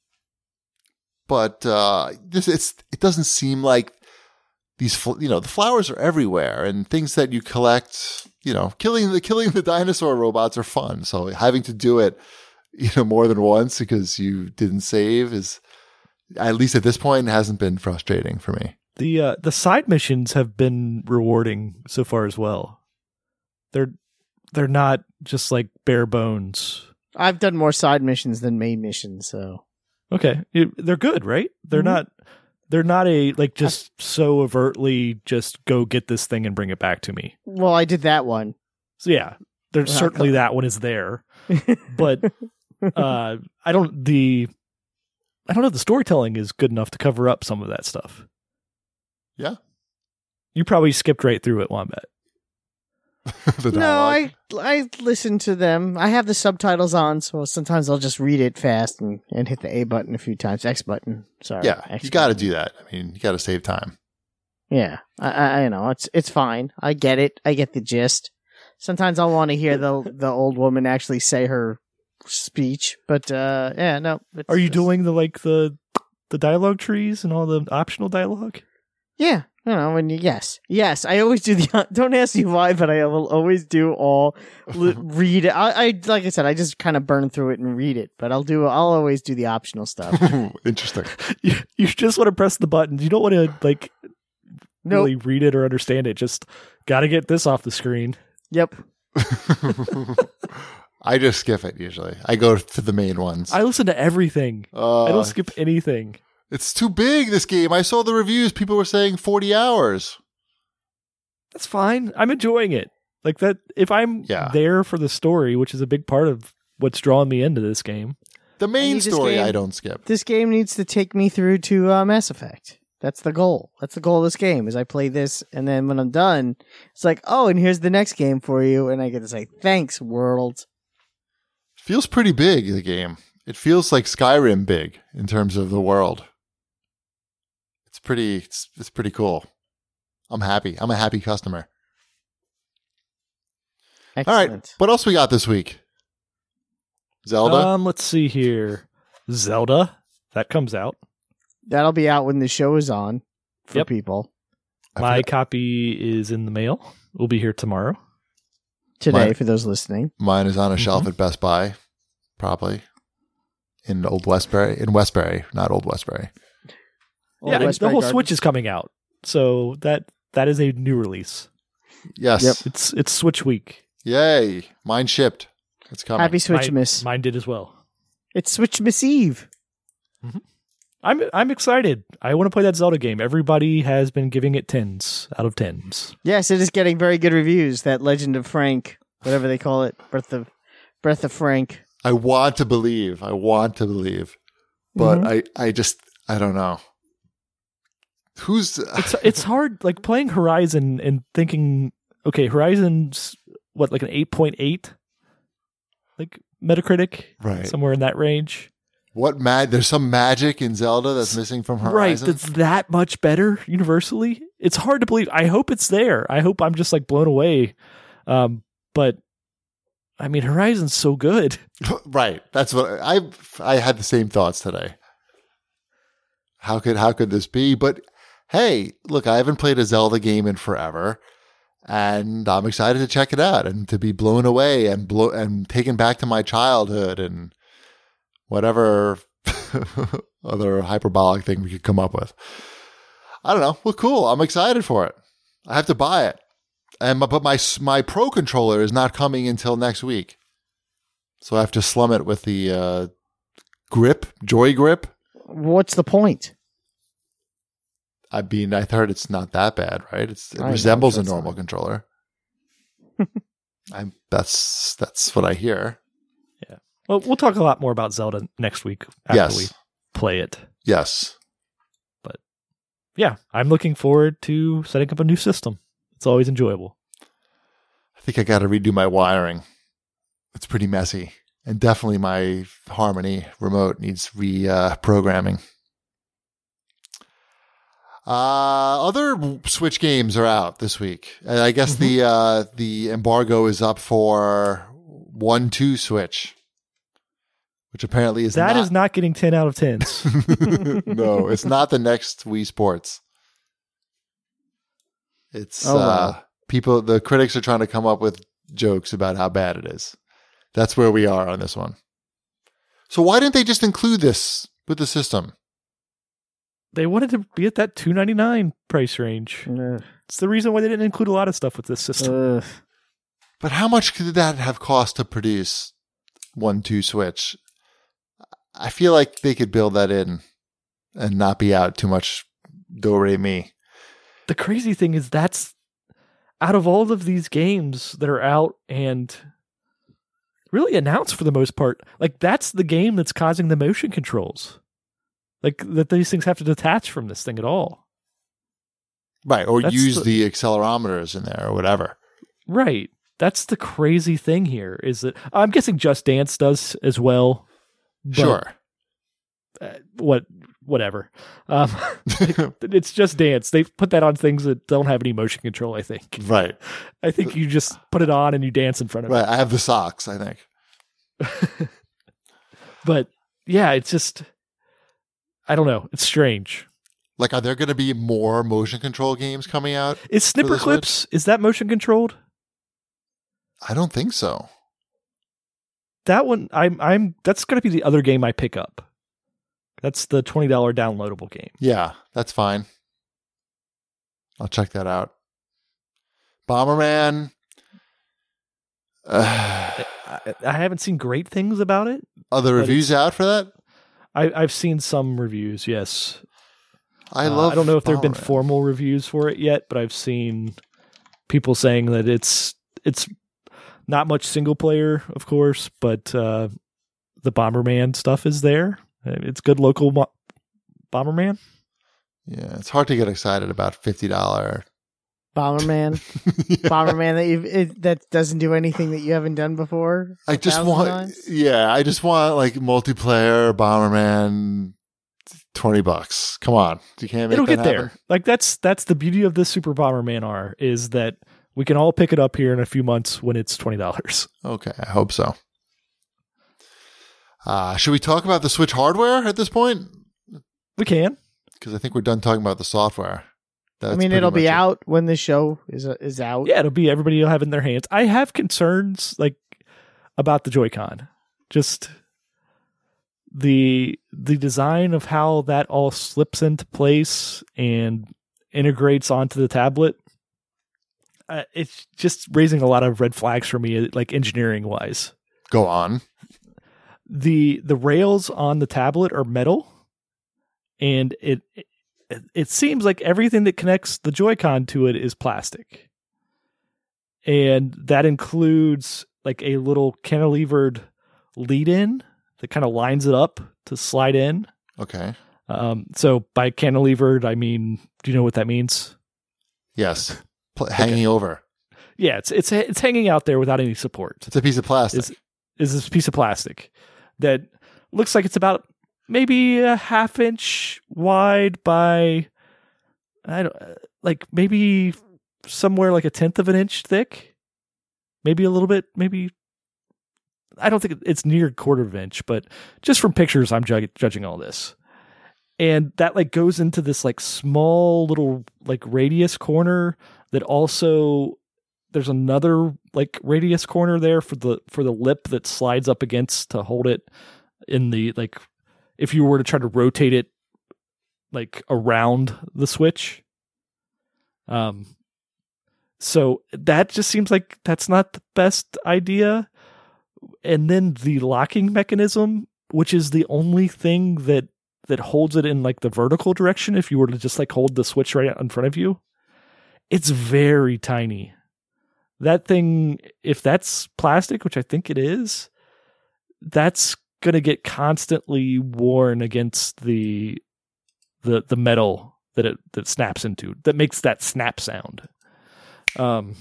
But uh, this it's it doesn't seem like these fl- you know the flowers are everywhere and things that you collect. You know, killing the killing the dinosaur robots are fun. So having to do it, you know, more than once because you didn't save is, at least at this point, hasn't been frustrating for me. The uh, the side missions have been rewarding so far as well. They're they're not just like bare bones. I've done more side missions than main missions, so. Okay, It- they're good, right? They're Mhm. not they're not a like just so overtly just go get this thing and bring it back to me. Well, I did that one. So yeah, there's Well, certainly co- that one is there, but uh, I don't the I don't know the storytelling is good enough to cover up some of that stuff. Yeah. You probably skipped right through it, Wombat. The No, dialogue. I I listen to them. I have the subtitles on, so sometimes I'll just read it fast and, and hit the A button a few times. X button. Sorry. Yeah, X you got to button. do that. I mean, you got to save time. Yeah, I, I I know it's it's fine. I get it. I get the gist. Sometimes I'll want to hear the the old woman actually say her speech, but uh, yeah, no. It's Are you just- doing the like the the dialogue trees and all the optional dialogue? Yeah, You know, when you, yes, yes, I always do the, don't ask me why, but I will always do all, l- read it. I, I, like I said, I just kind of burn through it and read it, but I'll do, I'll always do the optional stuff. Interesting. You, you just want to press the buttons. You don't want to, like, Nope. really read it or understand it. Just got to get this off the screen. Yep. I just skip it usually. I go to the main ones. I listen to everything. Uh, I don't skip anything. It's too big, this game. I saw the reviews. People were saying forty hours. That's fine. I'm enjoying it. Like that, if I'm Yeah. there for the story, which is a big part of what's drawing me into this game. The main need this story game. I don't skip. This game needs to take me through to uh, Mass Effect. That's the goal. That's the goal of this game, is I play this, and then when I'm done, it's like, oh, and here's the next game for you, and I get to say, thanks, world. Feels pretty big, the game. It feels like Skyrim big in terms of the world. It's pretty it's, it's pretty cool. I'm happy. I'm a happy customer. Excellent. All right. What else we got this week? Zelda? Um, let's see here. Zelda. That comes out. That'll be out when the show is on for Yep. people. I My forgot- copy is in the mail. We'll be here tomorrow. Today, Mine- for those listening. Mine is on a Mhm. shelf at Best Buy, probably. In Old Westbury. In Westbury, not Old Westbury. Old yeah, and the Westbury whole Gardens. Switch is coming out. So that that is a new release. Yes. Yep. It's it's Switch week. Yay. Mine shipped. It's coming. Happy Switch mine, Miss. Mine did as well. It's Switch Miss Eve. I'm I'm excited. I want to play that Zelda game. Everybody has been giving it tens out of tens. Yes, it is getting very good reviews. That Legend of Frank, whatever they call it, Breath of Breath of Frank. I want to believe. I want to believe. But Mhm. I, I just, I don't know. Who's. It's it's hard, like playing Horizon and thinking, okay, Horizon's what, like an eight point eight, like Metacritic, Right. somewhere in that range. What mag? There's some magic in Zelda that's missing from Right, Horizon. that's that much better universally. It's hard to believe. I hope it's there. I hope I'm just like blown away. Um, but I mean, Horizon's so good. Right. That's what I. I had the same thoughts today. How could how could this be? But hey, look, I haven't played a Zelda game in forever, and I'm excited to check it out and to be blown away and blow and taken back to my childhood and whatever other hyperbolic thing we could come up with. I don't know. Well, cool. I'm excited for it. I have to buy it, and my, but my my Pro controller is not coming until next week, so I have to slum it with the uh, grip, Joy Grip. What's the point? I mean, I heard it's not that bad, right? It's, it I know, resembles a that's normal fine. controller. I'm that's that's what I hear. Well, we'll talk a lot more about Zelda next week after Yes. we play it. Yes. Yeah, I'm looking forward to setting up a new system. It's always enjoyable. I think I got to redo my wiring. It's pretty messy, and definitely my Harmony remote needs re-programming. Uh, other Switch games are out this week. And I guess the uh, the embargo is up for one two Switch, which apparently is That not, is not getting ten out of tens. no, it's not the next Wii Sports. It's Oh, wow. uh, people. The critics are trying to come up with jokes about how bad it is. That's where we are on this one. So why didn't they just include this with the system? They wanted to be at that two ninety-nine price range. Ugh. It's the reason why they didn't include a lot of stuff with this system. Ugh. But how much could that have cost to produce one two Switch? I feel like they could build that in and not be out too much do re mi. The crazy thing is that's out of all of these games that are out and really announced for the most part, like that's the game that's causing the motion controls. Like that these things have to detach from this thing at all. Right, or That's use the- the accelerometers in there or whatever. Right. That's the crazy thing here is that I'm guessing Just Dance does as well. but, Sure. uh, what whatever. Um, it's Just Dance. They put that on things that don't have any motion control, I think. Right. I think you just put it on and you dance in front of Right. I have the socks, I think. it. But yeah, it's just I don't know. It's strange. Like, are there going to be more motion control games coming out? Is Snipper Clips, is that motion controlled? I don't think so. That one, I'm, I'm, that's going to be the other game I pick up. That's the twenty dollars downloadable game. Yeah, that's fine. I'll check that out. Bomberman. Uh, I, I haven't seen great things about it. Are the reviews out for that? I, I've seen some reviews, yes. I love. Uh, I don't know if there have been Bomberman. formal reviews for it yet, but I've seen people saying that it's it's not much single player, of course, but uh, the Bomberman stuff is there. It's good local mo- Bomberman. Yeah, it's hard to get excited about fifty dollars. Bomberman, yeah. Bomberman that you it, that doesn't do anything that you haven't done before. I just thousand want, times? yeah, I just want like multiplayer Bomberman, twenty bucks. Come on, you can't make It'll that get happen? there. Like that's that's the beauty of this Super Bomberman R is that we can all pick it up here in a few months when it's twenty dollars. Okay, I hope so. Uh, should we talk about the Switch hardware at this point? We can. Because I think we're done talking about the software. That's I mean, pretty it'll be much it. out when the show is uh, is out. Yeah, it'll be everybody will have it in their hands. I have concerns like about the Joy-Con. Just the the design of how that all slips into place and integrates onto the tablet. Uh, it's just raising a lot of red flags for me, like engineering wise. Go on. the The rails on the tablet are metal, and it it, it seems like everything that connects the Joy-Con to it is plastic, and that includes like a little cantilevered lead-in that kind of lines it up to slide in. Okay. Um, so by cantilevered, I mean, do you know what that means? Yes. Pl- hanging over. Yeah, it's it's it's hanging out there without any support. It's a piece of plastic. Is is this piece of plastic that looks like it's about maybe a half inch wide by I don't like maybe somewhere like a tenth of an inch thick, maybe a little bit, maybe I don't think it's near a quarter of an inch, but just from pictures, I'm ju- judging all this. And that like goes into this like small little like radius corner that also there's another like radius corner there for the for the lip that slides up against to hold it in the like if you were to try to rotate it like around the Switch. Um so that just seems like that's not the best idea. And then the locking mechanism, which is the only thing that that holds it in like the vertical direction if you were to just like hold the Switch right in front of you, it's very tiny. That thing, if that's plastic, which I think it is, that's going to get constantly worn against the the the metal that it that snaps into, that makes that snap sound. Um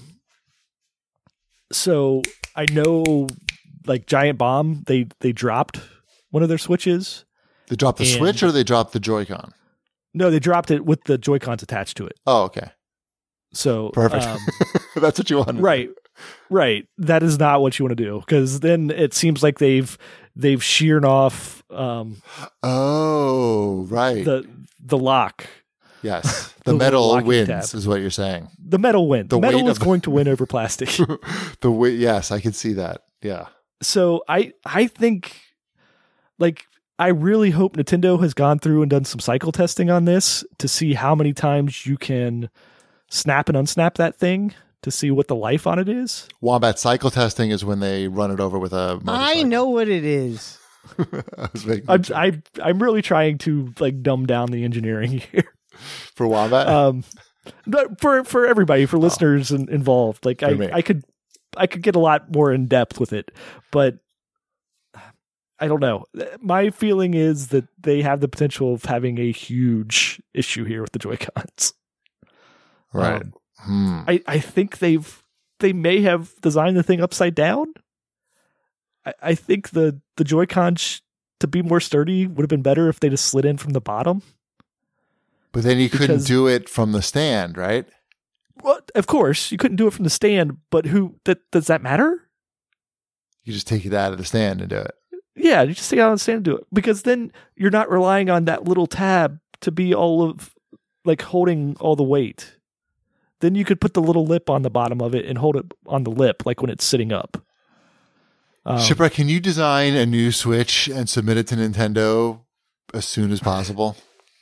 so I know like Giant Bomb, they they dropped one of their Switches. They dropped the and- Switch or they dropped the Joy-Con? No, they dropped it with the Joy-Cons attached to it. Oh, okay. So Perfect. um, That's what you wanted. right, right. That is not what you want to do because then it seems like they've they've sheared off um, Oh, right. the the lock. yes. the The metal locking wins tab. is what you're saying. The metal wins. The metal weight is of the- going to win over plastic. the way, yes, I can see that. Yeah. So I I think like I really hope Nintendo has gone through and done some cycle testing on this to see how many times you can snap and unsnap that thing to see what the life on it is. Wombat cycle testing is when they run it over with a motorcycle. I know what it is. I was making I'm I I'm really trying to like dumb down the engineering here. for Wombat. Um, but for for everybody, for listeners in, involved, like For me. I I could I could get a lot more in depth with it, but I don't know. My feeling is that they have the potential of having a huge issue here with the Joy-Cons. right. um, hmm. I, I think they've they may have designed the thing upside down. I, I think the the Joy-Con sh- to be more sturdy would have been better if they just slid in from the bottom. But then you couldn't because- do it from the stand, right? Well, of course you couldn't do it from the stand, but who that does that matter? You just take it out of the stand and do it. Yeah, you just stay on the stand and do it because then you're not relying on that little tab to be all of like holding all the weight. Then you could put the little lip on the bottom of it and hold it on the lip, like when it's sitting up. Um, Shipwreck, can you design a new Switch and submit it to Nintendo as soon as possible?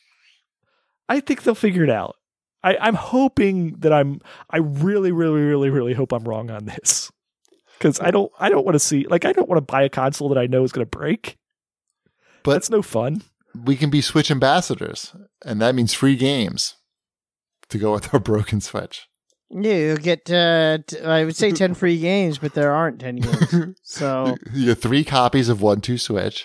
I think they'll figure it out. I, I'm hoping that I'm. I really, really, really, really hope I'm wrong on this, because I don't. I don't want to see. Like, I don't want to buy a console that I know is going to break. But that's no fun. We can be Switch ambassadors, and that means free games to go with our broken Switch. Yeah, you'll get, uh, t- I would say ten free games, but there aren't ten games. So you get three copies of one two Switch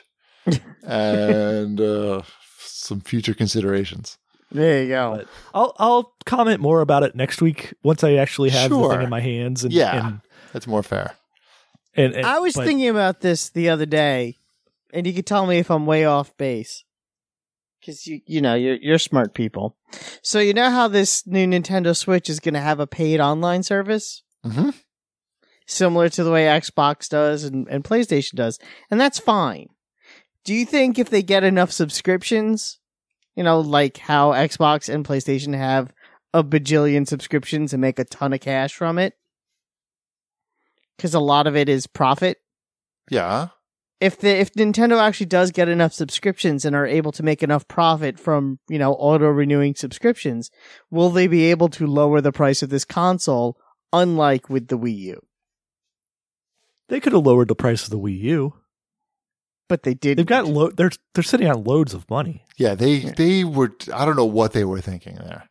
and uh, some future considerations. There you go. But I'll I'll comment more about it next week once I actually have Sure. the thing in my hands. And, Yeah, and, that's more fair. and, and I was but, thinking about this the other day, and you could tell me if I'm way off base. Because, you you know, you're, you're smart people. So you know how this new Nintendo Switch is going to have a paid online service? Mm-hmm. Similar to the way Xbox does and, and PlayStation does. And that's fine. Do you think if they get enough subscriptions, you know, like how Xbox and PlayStation have a bajillion subscriptions and make a ton of cash from it? Because a lot of it is profit. Yeah. If the if Nintendo actually does get enough subscriptions and are able to make enough profit from, you know, auto-renewing subscriptions, will they be able to lower the price of this console, unlike with the Wii U? They could have lowered the price of the Wii U. But they did. They've got lo- they're they're sitting on loads of money. Yeah, they Yeah. they were. I don't know what they were thinking there.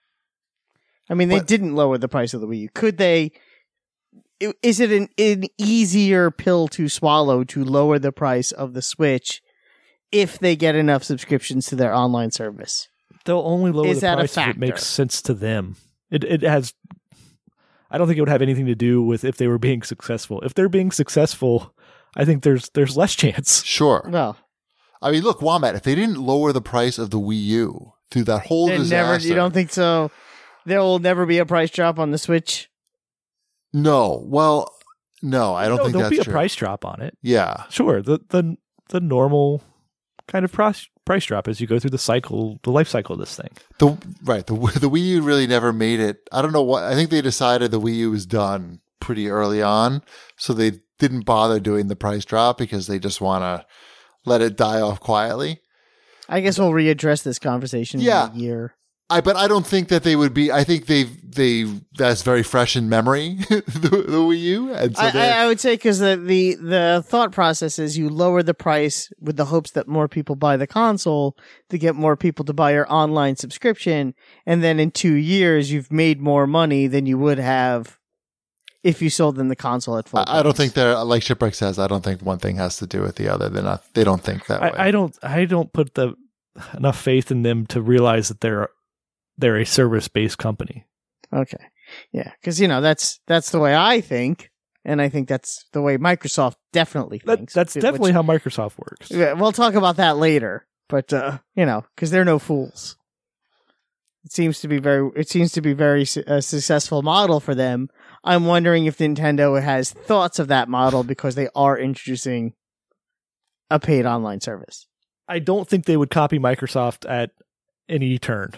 I mean, they But- didn't lower the price of the Wii U. Could they? i- Is it an, an easier pill to swallow to lower the price of the Switch if they get enough subscriptions to their online service? They'll only lower Is the that a price if it factor? makes sense to them. It it has. I don't think it would have anything to do with if they were being successful. If they're being successful, I think there's there's less chance. Sure. Well, I mean, look, Wombat, if they didn't lower the price of the Wii U through that whole then disaster. never. You don't think so? There will never be a price drop on the Switch. No. Well, no, I don't No, think there'll that's be a true. price drop on it. Yeah. Sure, the the the normal kind of price price drop as you go through the cycle, the life cycle of this thing. The right. The the Wii U really never made it. I don't know what. I think they decided the Wii U was done pretty early on, so they didn't bother doing the price drop because they just want to let it die off quietly. I guess we'll readdress this conversation Yeah. in a year. I but I don't think that they would be. I think they they that's very fresh in memory the, the Wii U, and so I, they're- I, I would say because the, the the thought process is you lower the price with the hopes that more people buy the console to get more people to buy your online subscription, and then in two years you've made more money than you would have if you sold them the console at full. I, I don't price. think they're like Shipwreck says. I don't think one thing has to do with the other. They're not. They don't think that way. I, I don't I don't put the enough faith in them to realize that they're they're a service based company. Okay, yeah, because you know that's that's the way I think, and I think that's the way Microsoft definitely That, thinks. that's which- definitely how Microsoft works. Yeah, we'll talk about that later, but uh, you know, because they're no fools. It seems to be very. It seems to be very su- a successful model for them. I'm wondering if Nintendo has thoughts of that model because they are introducing a paid online service. I don't think they would copy Microsoft at any turn.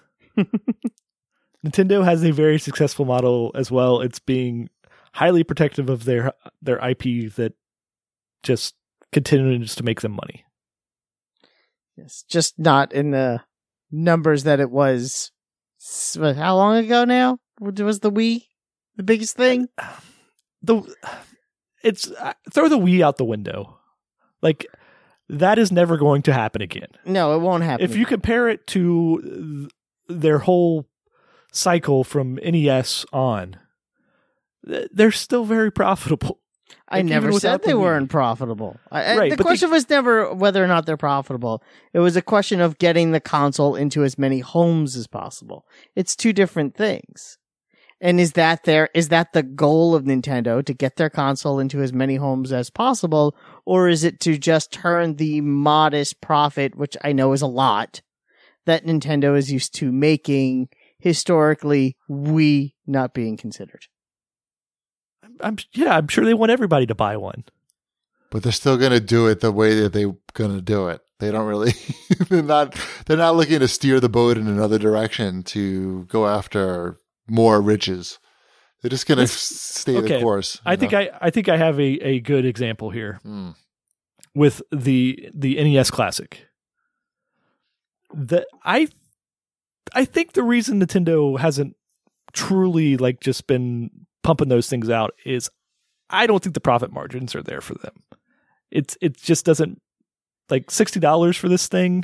Nintendo has a very successful model as well. It's being highly protective of their their I P that just continues to make them money. Yes, just not in the numbers that it was. s- what, How long ago now was the Wii the biggest thing? The it's uh, throw the Wii out the window. Like that is never going to happen again. No, it won't happen. If you compare it to th- their whole cycle from N E S on, th- they're still very profitable. I Like, never even said without they the Wii. weren't profitable. I, I- Right, the but they- question was never whether or not they're profitable. It was a question of getting the console into as many homes as possible. It's two different things. And is that their is that the goal of Nintendo, to get their console into as many homes as possible, or is it to just turn the modest profit, which I know is a lot, that Nintendo is used to making historically, Wii not being considered? I'm yeah, I'm sure they want everybody to buy one. but they're still going to do it the way that they're going to do it. They don't really. they're not. They're not looking to steer the boat in another direction to go after more riches. They're just going to stay okay. the course. I know? think I. I think I have a, a good example here mm. with the the N E S Classic. The I. I think the reason Nintendo hasn't truly like just been pumping those things out is I don't think the profit margins are there for them. It's it just doesn't like sixty dollars for this thing.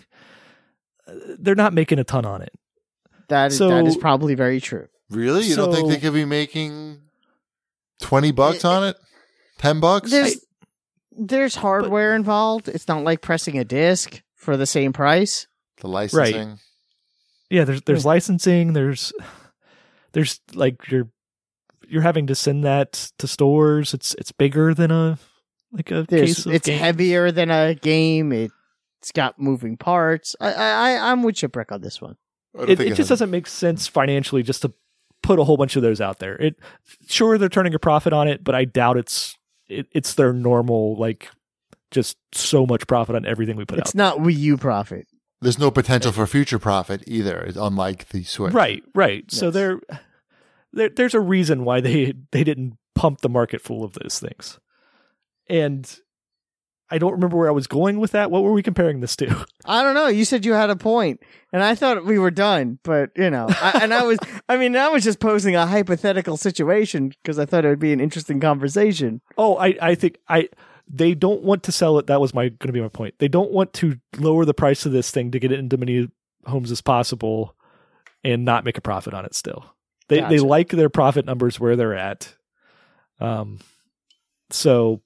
They're not making a ton on it. That is, so, that is probably very true. Really? You so, don't think they could be making twenty bucks it, on it? ten bucks? There's, I, there's hardware but, involved. It's not like pressing a disc for the same price. The licensing. Right. Yeah, there's there's licensing, there's there's like you're you're having to send that to stores. It's it's bigger than a like a there's, case of It's games. heavier than a game. It, it's got moving parts. I I I'm with Shipwreck on this one. It, it just doesn't make sense financially just to put a whole bunch of those out there. It sure they're turning a profit on it, but I doubt it's it, it's their normal like just so much profit on everything we put it's out. It's not Wii U profit. There's no potential for future profit either, unlike the Switch. Right, right. Yes. So there, there, there's a reason why they they didn't pump the market full of those things. And I don't remember where I was going with that. What were we comparing this to? I don't know. You said you had a point, and I thought we were done. But you know, I, and I was, I mean, I was just posing a hypothetical situation because I thought it would be an interesting conversation. Oh, I, I think I. They don't want to sell it. That was my going to be my point. They don't want to lower the price of this thing to get it into many homes as possible and not make a profit on it still. They gotcha. They like their profit numbers where they're at. Um, so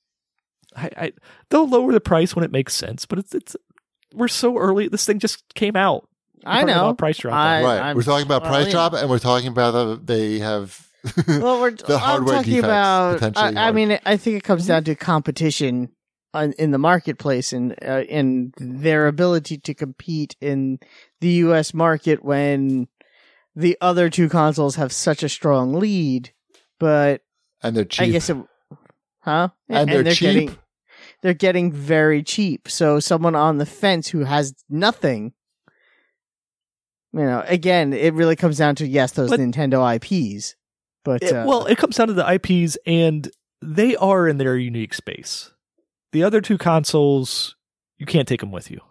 I, I they'll lower the price when it makes sense, but it's it's we're so early. This thing just came out. We're I know about price drop. I, right. I'm, we're talking about well, price yeah. drop, and we're talking about the, they have. Well, we're the hardware I'm talking defects, about. potentially I, I mean, I think it comes down to competition on, in the marketplace and uh, and their ability to compete in the U S market when the other two consoles have such a strong lead. But and they're cheap. I guess, it, huh? And, and they're, they're cheap. Getting, they're getting very cheap. So someone on the fence who has nothing. You know, again, it really comes down to yes, those but, Nintendo I Ps. But, it, uh, well, it comes down to the I Ps, and they are in their unique space. The other two consoles, you can't take them with you.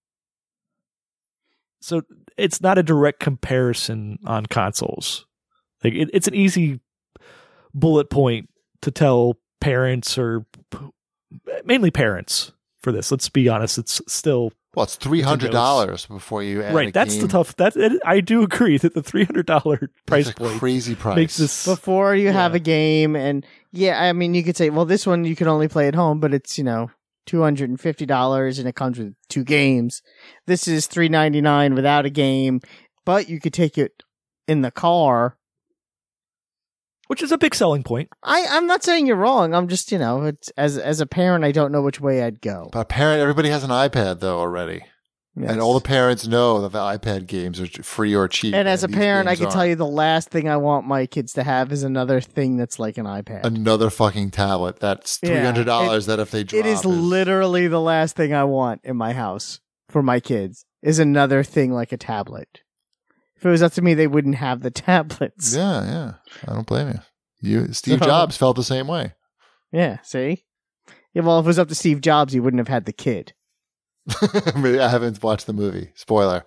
So it's not a direct comparison on consoles. Like it, it's an easy bullet point to tell parents or mainly parents for this. Let's be honest; it's still. Well, it's three hundred dollars before you add right. a That's game. the tough. That it, I do agree that the three hundred dollar price That's a point crazy price makes this before you yeah. have a game, and yeah, I mean, you could say, well, this one you can only play at home, but it's you know two hundred and fifty dollars, and it comes with two games. This is three ninety nine without a game, but you could take it in the car, which is a big selling point. I I'm not saying you're wrong. I'm just you know, it's, as as a parent, I don't know which way I'd go. But a parent, everybody has an iPad though already. Yes. And all the parents know that the iPad games are free or cheap. And as a parent, I can aren't. tell you the last thing I want my kids to have is another thing that's like an iPad. Another fucking tablet. That's three hundred dollars yeah, that if they drop. It is, is literally the last thing I want in my house for my kids is another thing like a tablet. If it was up to me, they wouldn't have the tablets. Yeah, yeah. I don't blame you. You, Steve Jobs felt the same way. Yeah, see? Yeah, well, if it was up to Steve Jobs, he wouldn't have had the kid. I haven't watched the movie. Spoiler.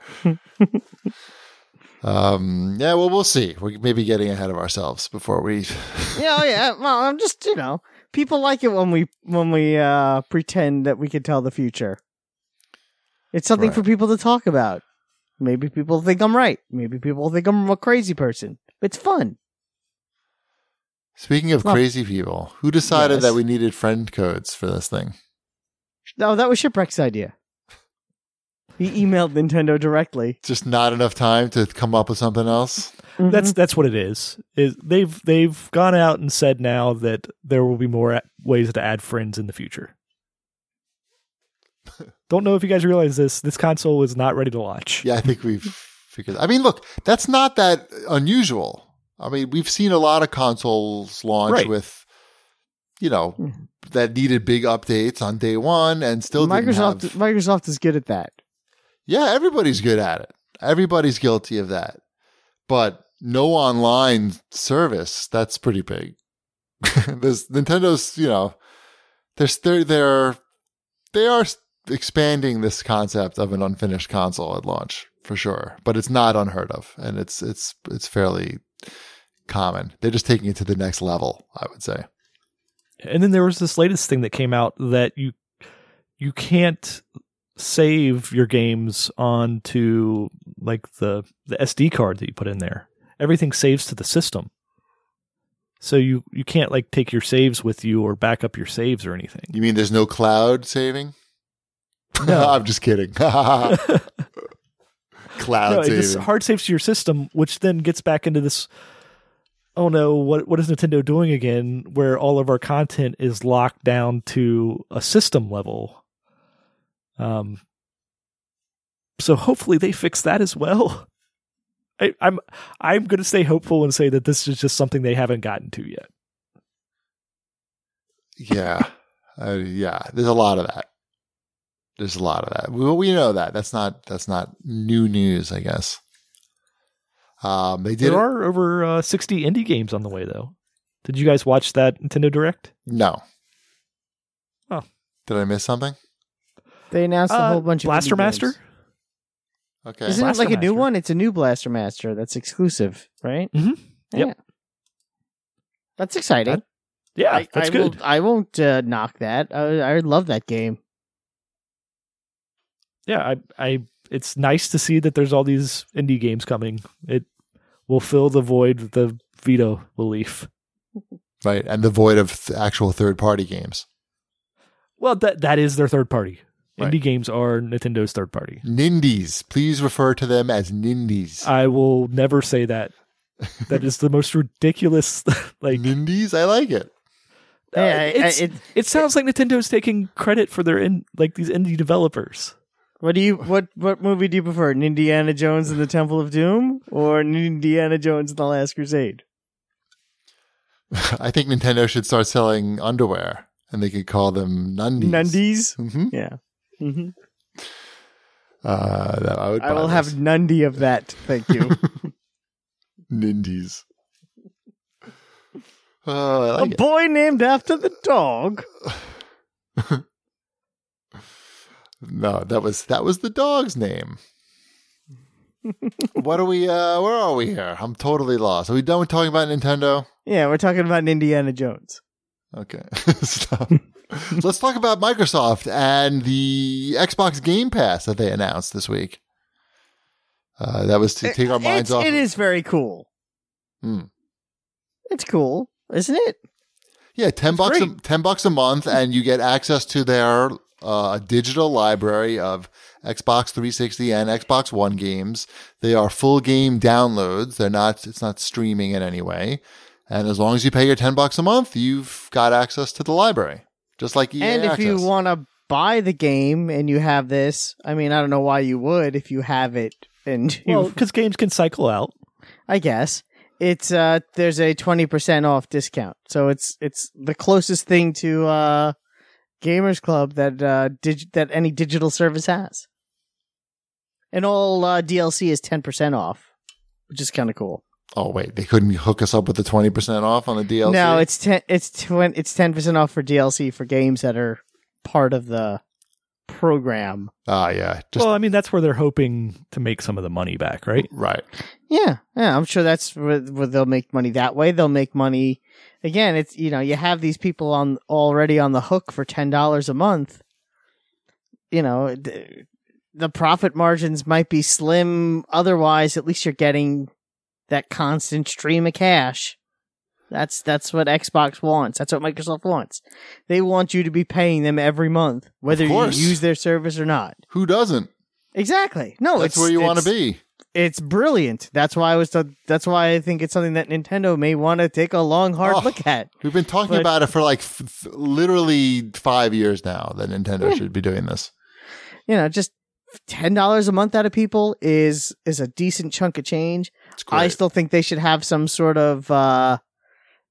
um, yeah, well, we'll see. We're maybe getting ahead of ourselves before we. yeah, oh, yeah. Well, I'm just you know, people like it when we when we uh, pretend that we can tell the future. It's something right. for people to talk about. Maybe people think I'm right. Maybe people think I'm a crazy person. It's fun. Speaking of well, crazy people, who decided yes. that we needed friend codes for this thing? No, that was Shipwreck's idea. He emailed Nintendo directly. Just not enough time to come up with something else. Mm-hmm. That's that's what it is. Is they've they've gone out and said now that there will be more ways to add friends in the future. Don't know if you guys realize this. This console is not ready to launch. Yeah, I think we've figured. I mean, look, that's not that unusual. I mean, we've seen a lot of consoles launch right. with, you know, that needed big updates on day one and still Microsoft didn't have, Microsoft is good at that. Yeah, everybody's good at it. Everybody's guilty of that. But no online service, that's pretty big. This Nintendo's, you know, they're, they're they're they are expanding this concept of an unfinished console at launch for sure, but it's not unheard of, and it's it's it's fairly common. They're just taking it to the next level, I would say. And then there was this latest thing that came out that you you can't save your games onto like the the S D card that you put in there. Everything saves to the system. So you, you can't like take your saves with you or back up your saves or anything. You mean there's no cloud saving? No. I'm just kidding. Cloud no, it saving. just hard saves to your system, which then gets back into this, oh no, what what is Nintendo doing again, where all of our content is locked down to a system level. Um. So hopefully they fix that as well. I, I'm I'm going to stay hopeful and say that this is just something they haven't gotten to yet. Yeah, uh, yeah. There's a lot of that. There's a lot of that. We we know that. That's not that's not new news, I guess. Um, they did. There are over uh, sixty indie games on the way, though. Did you guys watch that Nintendo Direct? No. Oh, did I miss something? They announced a uh, whole bunch of Blaster indie Master. games. Okay. Isn't Blaster it like a new Master. one? It's a new Blaster Master that's exclusive, right? Mm-hmm. Yep. Yeah. That's exciting. That- Yeah, I, that's I good. Will, I won't uh, knock that. I, I love that game. Yeah, I, I, it's nice to see that there's all these indie games coming. It will fill the void that the Vita will leave. Right, and the void of th- actual third-party games. Well, that that is their third party. Right. Indie games are Nintendo's third party. Nindies. Please refer to them as Nindies. I will never say that. That is the most ridiculous. Like Nindies? I like it. uh, Yeah, I- it's- I- it- it sounds like Nintendo's taking credit for their in like these indie developers. What do you what what movie do you prefer? Indiana Jones and the Temple of Doom or Indiana Jones and the Last Crusade? I think Nintendo should start selling underwear, and they could call them Nundies. Nundies? Mm-hmm. Yeah. Mm-hmm. Uh, that, I would. I will buy have this. Nundy of that. Thank you. Nindies. Oh, I A like it. boy named after the dog. No, that was that was the dog's name. What are we? Uh, where are we here? I'm totally lost. Are we done with talking about Nintendo? Yeah, we're talking about Indiana Jones. Okay. Stop. Let's talk about Microsoft and the Xbox Game Pass that they announced this week. Uh, that was to take our minds It's- off. It is very cool. Hmm. It's cool, isn't it? Yeah, ten bucks, a, great. ten bucks a month, and you get access to their uh, digital library of Xbox three sixty and Xbox One games. They are full game downloads. They're not. It's not streaming in any way. And as long as you pay your ten bucks a month, you've got access to the library, just like E A and if Access. you want to buy the game and you have this, I mean, I don't know why you would if you have it. And you, Well, because games can cycle out. I guess it's uh, there's a twenty percent off discount, so it's it's the closest thing to uh, Gamers Club that uh, dig- that any digital service has. And all uh, D L C is ten percent off, which is kind of cool. Oh wait, they couldn't hook us up with the twenty percent off on the D L C. No, it's ten. It's twen- It's ten percent off for D L C for games that are part of the program. Ah, yeah, just Well, I mean, that's where they're hoping to make some of the money back, right? right. Yeah, yeah. I'm sure that's where, where they'll make money that way. They'll make money again. It's you know you have these people on already on the hook for ten dollars a month. You know, the, the profit margins might be slim. Otherwise, at least you're getting that constant stream of cash. That's that's what Xbox wants. That's what Microsoft wants. They want you to be paying them every month, whether you course. use their service or not. Who doesn't? Exactly. No, That's it's where you want to it's- be. It's brilliant. That's why I was. Th- that's why I think it's something that Nintendo may want to take a long, hard Oh. look at. We've been talking But- about it for like f- f- literally five years now that Nintendo should be doing this. You know, just ten dollars a month out of people is is a decent chunk of change. It's great. I still think they should have some sort of uh,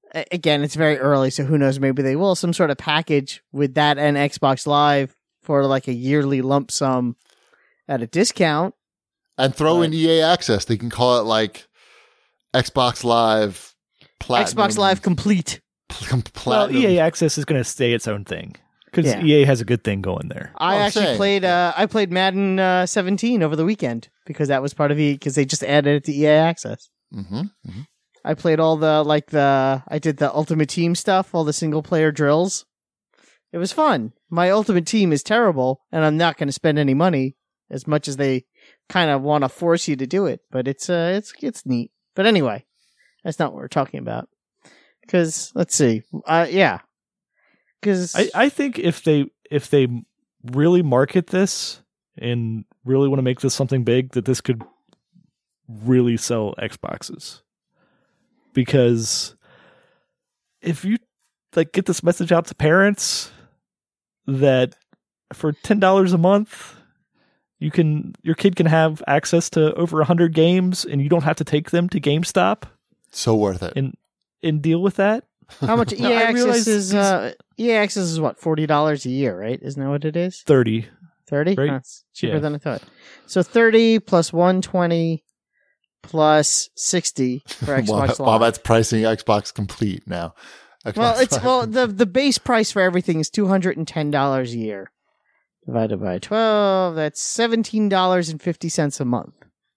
a- again, it's very early, so who knows? Maybe they will some sort of package with that and Xbox Live for like a yearly lump sum at a discount. And throw But- in E A access. They can call it like Xbox Live Platinum. Xbox Live Complete. Pl- Well, Platinum. E A Access is going to stay its own thing because Yeah. E A has a good thing going there. I Oh, I'm actually saying. played. Uh, I played Madden uh, seventeen over the weekend because that was part of E. Because they just added it to E A Access. Mm-hmm. Mm-hmm. I played all the like the. I did the Ultimate Team stuff, all the single player drills. It was fun. My Ultimate Team is terrible, and I'm not going to spend any money as much as they kind of want to force you to do it. But it's uh, it's it's neat. But anyway, that's not what we're talking about. Because let's see, uh, yeah, because I, I think if they if they really market this and really want to make this something big, that this could really sell Xboxes. Because if you like get this message out to parents that for ten dollars a month you can your kid can have access to over a hundred games and you don't have to take them to GameStop So worth it. and and deal with that. how much E No, A I Access realize is? these- Uh, E A Access is what forty dollars a year, right? Isn't that what it is? Thirty. Thirty. Right. That's cheaper Yeah. than I thought. So thirty plus one twenty plus sixty for Xbox Wombat, Live. Wombat's pricing Xbox Complete now. Xbox Well, it's Live well Complete. the the base price for everything is two hundred and ten dollars a year. Divided by twelve, that's seventeen dollars and fifty cents a month.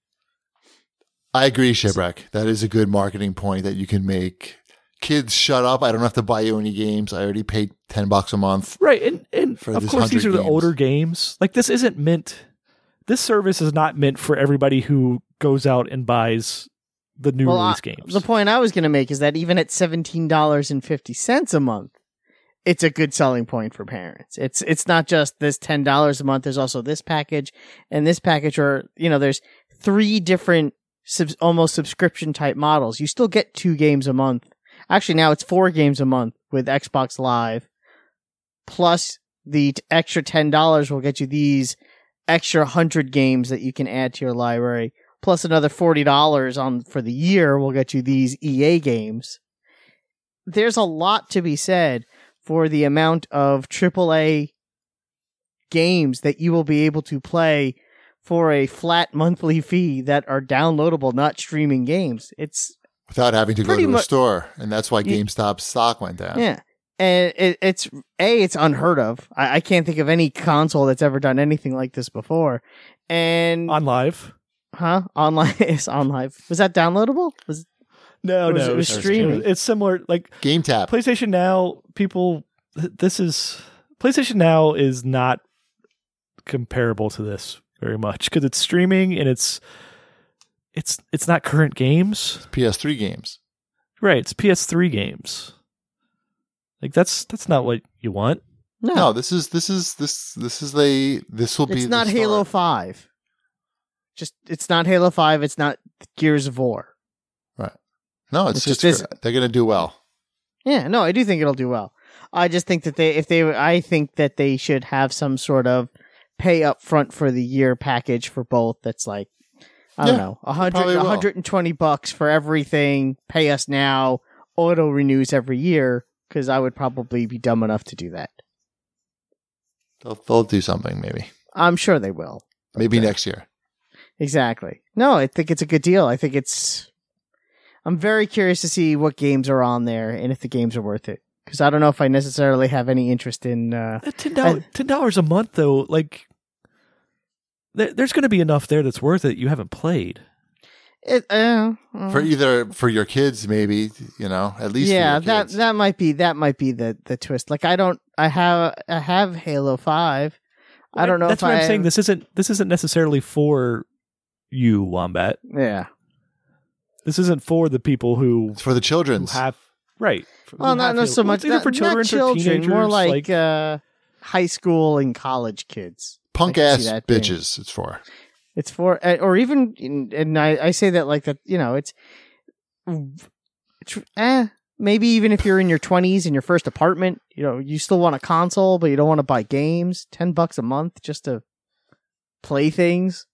I agree, Shipwreck. That is a good marketing point that you can make. Kids, shut up. I don't have to buy you any games. I already paid ten bucks a month. Right, and, and For of this course these are one hundred the games. older games. Like this isn't meant. This service is not meant for everybody who goes out and buys the new Well, I- release games. The point I was going to make is that even at seventeen dollars and fifty cents a month, it's a good selling point for parents. It's it's not just this ten dollars a month. There's also this package and this package, or you know, there's three different sub- almost subscription type models. You still get two games a month. Actually, now it's four games a month with Xbox Live, plus the t- extra ten dollars will get you these extra hundred games that you can add to your library. Plus another forty dollars on for the year will get you these E A games. There's a lot to be said for the amount of triple A games that you will be able to play for a flat monthly fee that are downloadable, not streaming games. It's Without having to go Pretty to a mu- store. And that's why Yeah. GameStop's stock went down. yeah. And it, it's a it's unheard of. I, I can't think of any console that's ever done anything like this before. And on live. huh? Online is on live. Was that downloadable? Was No, It was- no, it was it's- streaming. It's similar. Like Game Tap. PlayStation Now, people. th- This is PlayStation Now is not comparable to this very much because it's streaming and it's it's it's not current games. P S three games. Right, it's P S three games. Like that's that's not what you want. no, No, this is this is this this is the this will be it's the not start. Halo five. Just it's not Halo five. It's not Gears of War. No, it's It just just isn't. they're going to do well. Yeah, no, I do think it'll do well. I just think that they, if they, I think that they should have some sort of pay up front for the year package for both. That's like, I don't Yeah, know, a hundred, probably a will. hundred and twenty bucks for everything. Pay us now. Auto renews every year because I would probably be dumb enough to do that. They'll they'll do something maybe. I'm sure they will. Maybe Okay. next year. Exactly. No, I think it's a good deal. I think it's. I'm very curious to see what games are on there and if the games are worth it. Because I don't know if I necessarily have any interest in. Uh, At ten dollars ten dollars a month though, like there, there's going to be enough there that's worth it. You haven't played. it, uh, uh, For either for your kids maybe, you know, at least yeah, for your that kids. that might be that might be the the twist. Like I don't. I have I have Halo five. I don't know. That's if what I I'm saying. This isn't this isn't necessarily for you, Wombat. Yeah. This isn't for the people who, It's for the who children's. have right. who Well, not, have not Halo- so well, much. it's either Not, for children, not or children, teenagers, more like, like uh, high school and college kids. Punk I can see ass that being- bitches it's for. It's for, uh, or even, and I, I say that like that. You know, it's, it's eh, maybe even if you're in your twenties in your first apartment, you know, you still want a console, but you don't want to buy games. Ten bucks a month just to play things.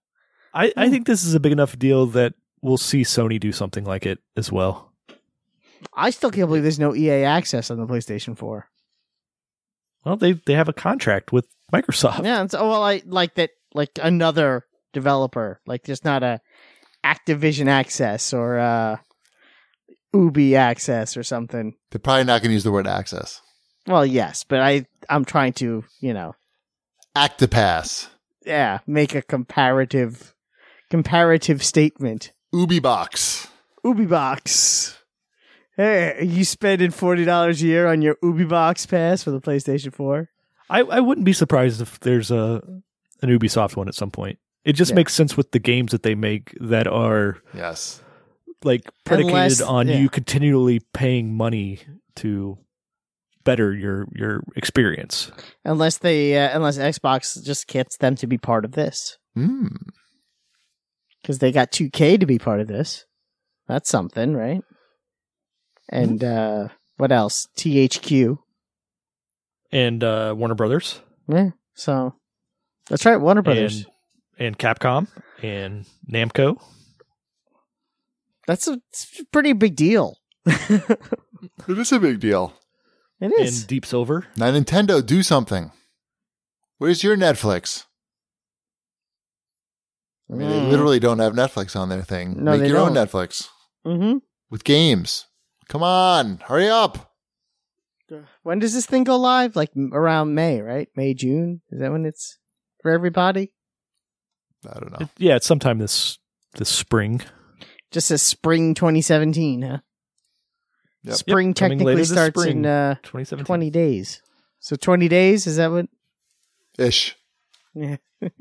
I, I Hmm. think this is a big enough deal that we'll see Sony do something like it as well. I still can't believe there's no E A access on the PlayStation four. Well, they they have a contract with Microsoft. Yeah, and so well, I like that, like another developer, like there's not a Activision access or uh, Ubi access or something. They're probably not going to use the word access. Well, yes, but I I'm trying to, you know, Actipass. yeah, make a comparative comparative statement. UbiBox. UbiBox. Hey, are you spending forty dollars a year on your UbiBox pass for the PlayStation four? I, I wouldn't be surprised if there's a an Ubisoft one at some point. It just Yeah. makes sense with the games that they make that are Yes. like predicated Unless- on yeah. you continually paying money to better your your experience. Unless they, uh, unless Xbox just gets them to be part of this, Mm. because they got two K to be part of this. That's something, right? And uh, what else? T H Q. And uh, Warner Brothers Yeah. So that's right, Warner Brothers. and and Capcom and Namco. That's a, it's a pretty big deal. it It is a big deal. is. And Deep Silver. Now, Nintendo, do something. Where's your Netflix? I mean, they Mm. literally don't have Netflix on their thing. No, Make they your own don't. Netflix Mm-hmm. with games. Come on, hurry up. When does this thing go live? Like m- around May, right? May, June? Is that when it's for everybody? I don't know. It- yeah, it's sometime this this spring. Just says spring twenty seventeen, huh? Yep. Spring Yep, coming technically later this starts spring, in uh, twenty seventeen. twenty days. So twenty days, is that what? Ish. Yeah.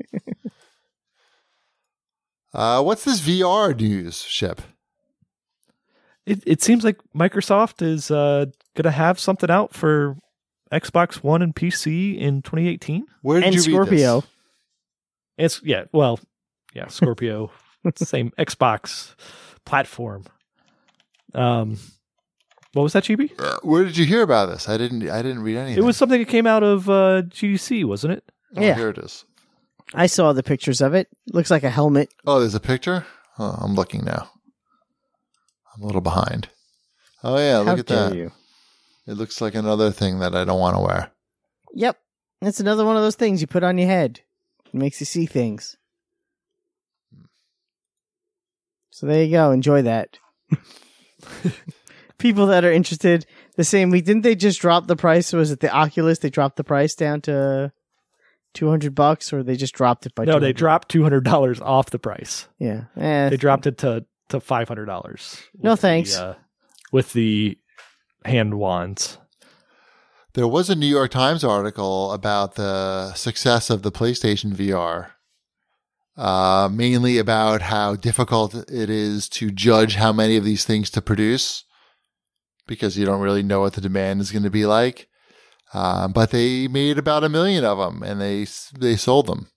Uh, what's this V R news, Ship? It it seems like Microsoft is uh, going to have something out for Xbox One and P C in twenty eighteen. Where did And you read Scorpio. this? It's yeah, well, yeah, Scorpio, it's the same Xbox platform. Um, what was that, G B? Uh, Where did you hear about this? I didn't. I didn't read anything. It was something that came out of uh, G D C, wasn't it? Oh, Yeah. Here it is. I saw the pictures of it. Looks like a helmet. Oh, there's a picture. Oh, I'm looking now. I'm a little behind. Oh yeah, look How at dare that. you? It looks like another thing that I don't want to wear. Yep. It's another one of those things you put on your head. It makes you see things. So there you go. Enjoy that. People that are interested, the same week, didn't they just drop the price? Was it the Oculus? They dropped the price down to two hundred bucks, or they just dropped it by No, they two hundred? dropped two hundred dollars off the price. Yeah. Eh, They dropped it to to five hundred dollars. No thanks. Uh, with the hand wands. There was a New York Times article about the success of the PlayStation V R, uh, mainly about how difficult it is to judge how many of these things to produce because you don't really know what the demand is going to be like. Uh, but they made about a million of them and they they sold them.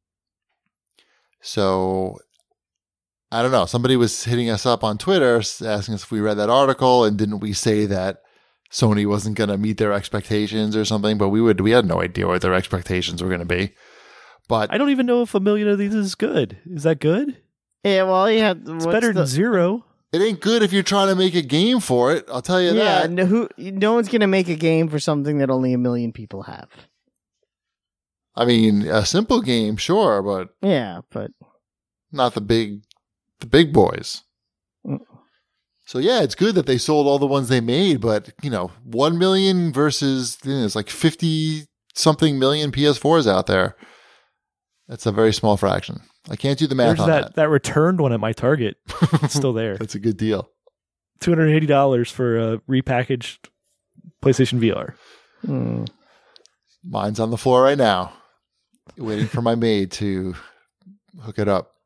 So I don't know. Somebody was hitting us up on Twitter asking us if we read that article and didn't we say that Sony wasn't going to meet their expectations or something, but we would we had no idea what their expectations were going to be. But I don't even know if a million of these is good. Is that good? yeah, well, yeah. It's better than zero. it ain't good if you're trying to make a game for it. I'll tell you Yeah, that. no, who, no one's going to make a game for something that only a million people have. I mean, a simple game, sure, but Yeah, but not the big the big boys. Mm. So yeah, it's good that they sold all the ones they made, but you know, one million versus you know, it's like fifty something million P S fours out there. That's a very small fraction. I can't do the math There's on that, that. that returned one at my Target. It's still there. That's a good deal. two hundred eighty dollars for a repackaged PlayStation V R. mm, Mine's on the floor right now, waiting for my maid to hook it up.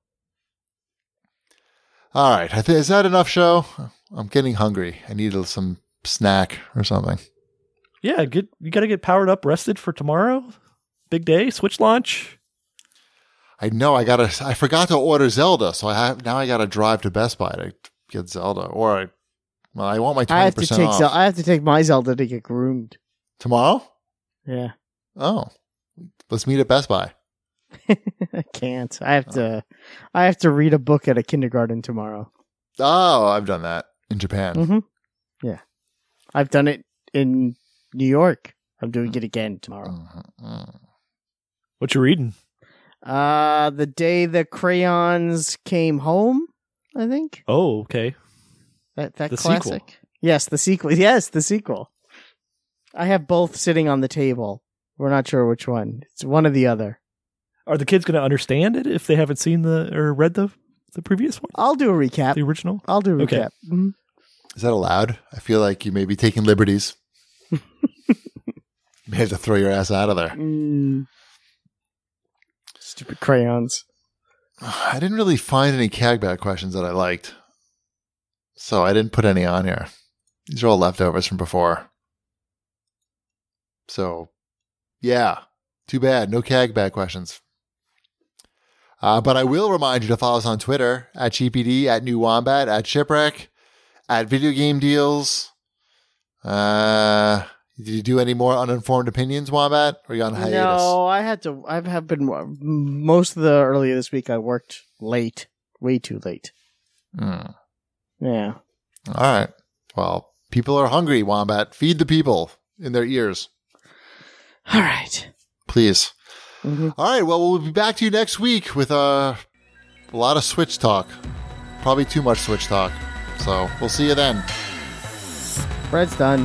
All right. I think is that enough show? I'm getting hungry. I need a- some snack or something. Yeah, get you got to get powered up, rested for tomorrow. Big day, Switch launch. I know I gotta. I forgot to order Zelda, so I have now. I gotta drive to Best Buy to get Zelda, or I, well, I want my I twenty have to percent take off Zel- I have to take my Zelda to get groomed. tomorrow. Yeah, Oh, let's meet at Best Buy. I can't. I have to. I have to read a book at a kindergarten tomorrow. Oh, I've done that in Japan. Mm-hmm. Yeah. I've done it in New York. I'm doing it again tomorrow. Mm-hmm. What you reading? Uh, The Day the Crayons Came Home, I think. Oh, okay. That that The classic. sequel. Yes, the sequel. Yes, the sequel. I have both sitting on the table. We're not sure which one. It's one or the other. Are the kids going to understand it if they haven't seen the or read the the previous one, I'll do a recap. the original? I'll do a Okay. recap. Mhm. Is that allowed? I feel like you may be taking liberties. You may have to throw your ass out of there. Mm. Stupid crayons. I didn't really find any Cagbag questions that I liked, so I didn't put any on here. These are all leftovers from before. So, yeah, too bad. No Cagbag questions. Uh, but I will remind you to follow us on Twitter, at G P D, at New Wombat, at Shipwreck, at Video Game Deals. Uh, did you do any more uninformed opinions, Wombat? Or are you on hiatus? No, I had to. I have been most of the earlier this week. I worked late, way too late. Hmm. Yeah. All right. Well, people are hungry, Wombat. Feed the people in their ears, All right. please. Mm-hmm. All right. Well, we'll be back to you next week with uh, a lot of Switch talk. Probably too much Switch talk. So we'll see you then. Bread's done.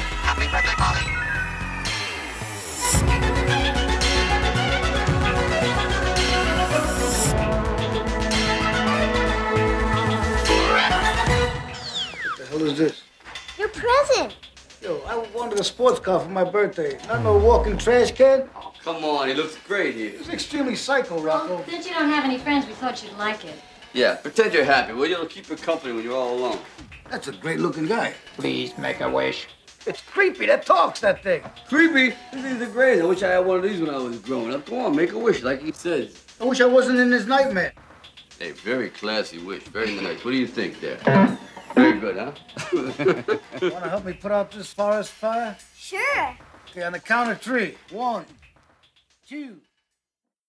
What the hell is this? Your present. Yo, I wanted a sports car for my birthday. Not no walking trash can. Oh, come on, he looks great here. It's extremely psycho, Rocco. Well, since you don't have any friends, we thought you'd like it. Yeah, pretend you're happy, will you? It'll keep you company when you're all alone. That's a great looking guy. Please make a wish. It's creepy. That talks, that thing. Creepy? These things are great. I wish I had one of these when I was growing up. Come on, make a wish like he says. I wish I wasn't in this nightmare. Hey, very classy wish. Very nice. What do you think there? Very good, huh? Want to help me put out this forest fire? Sure. Okay, on the count of three. One, two.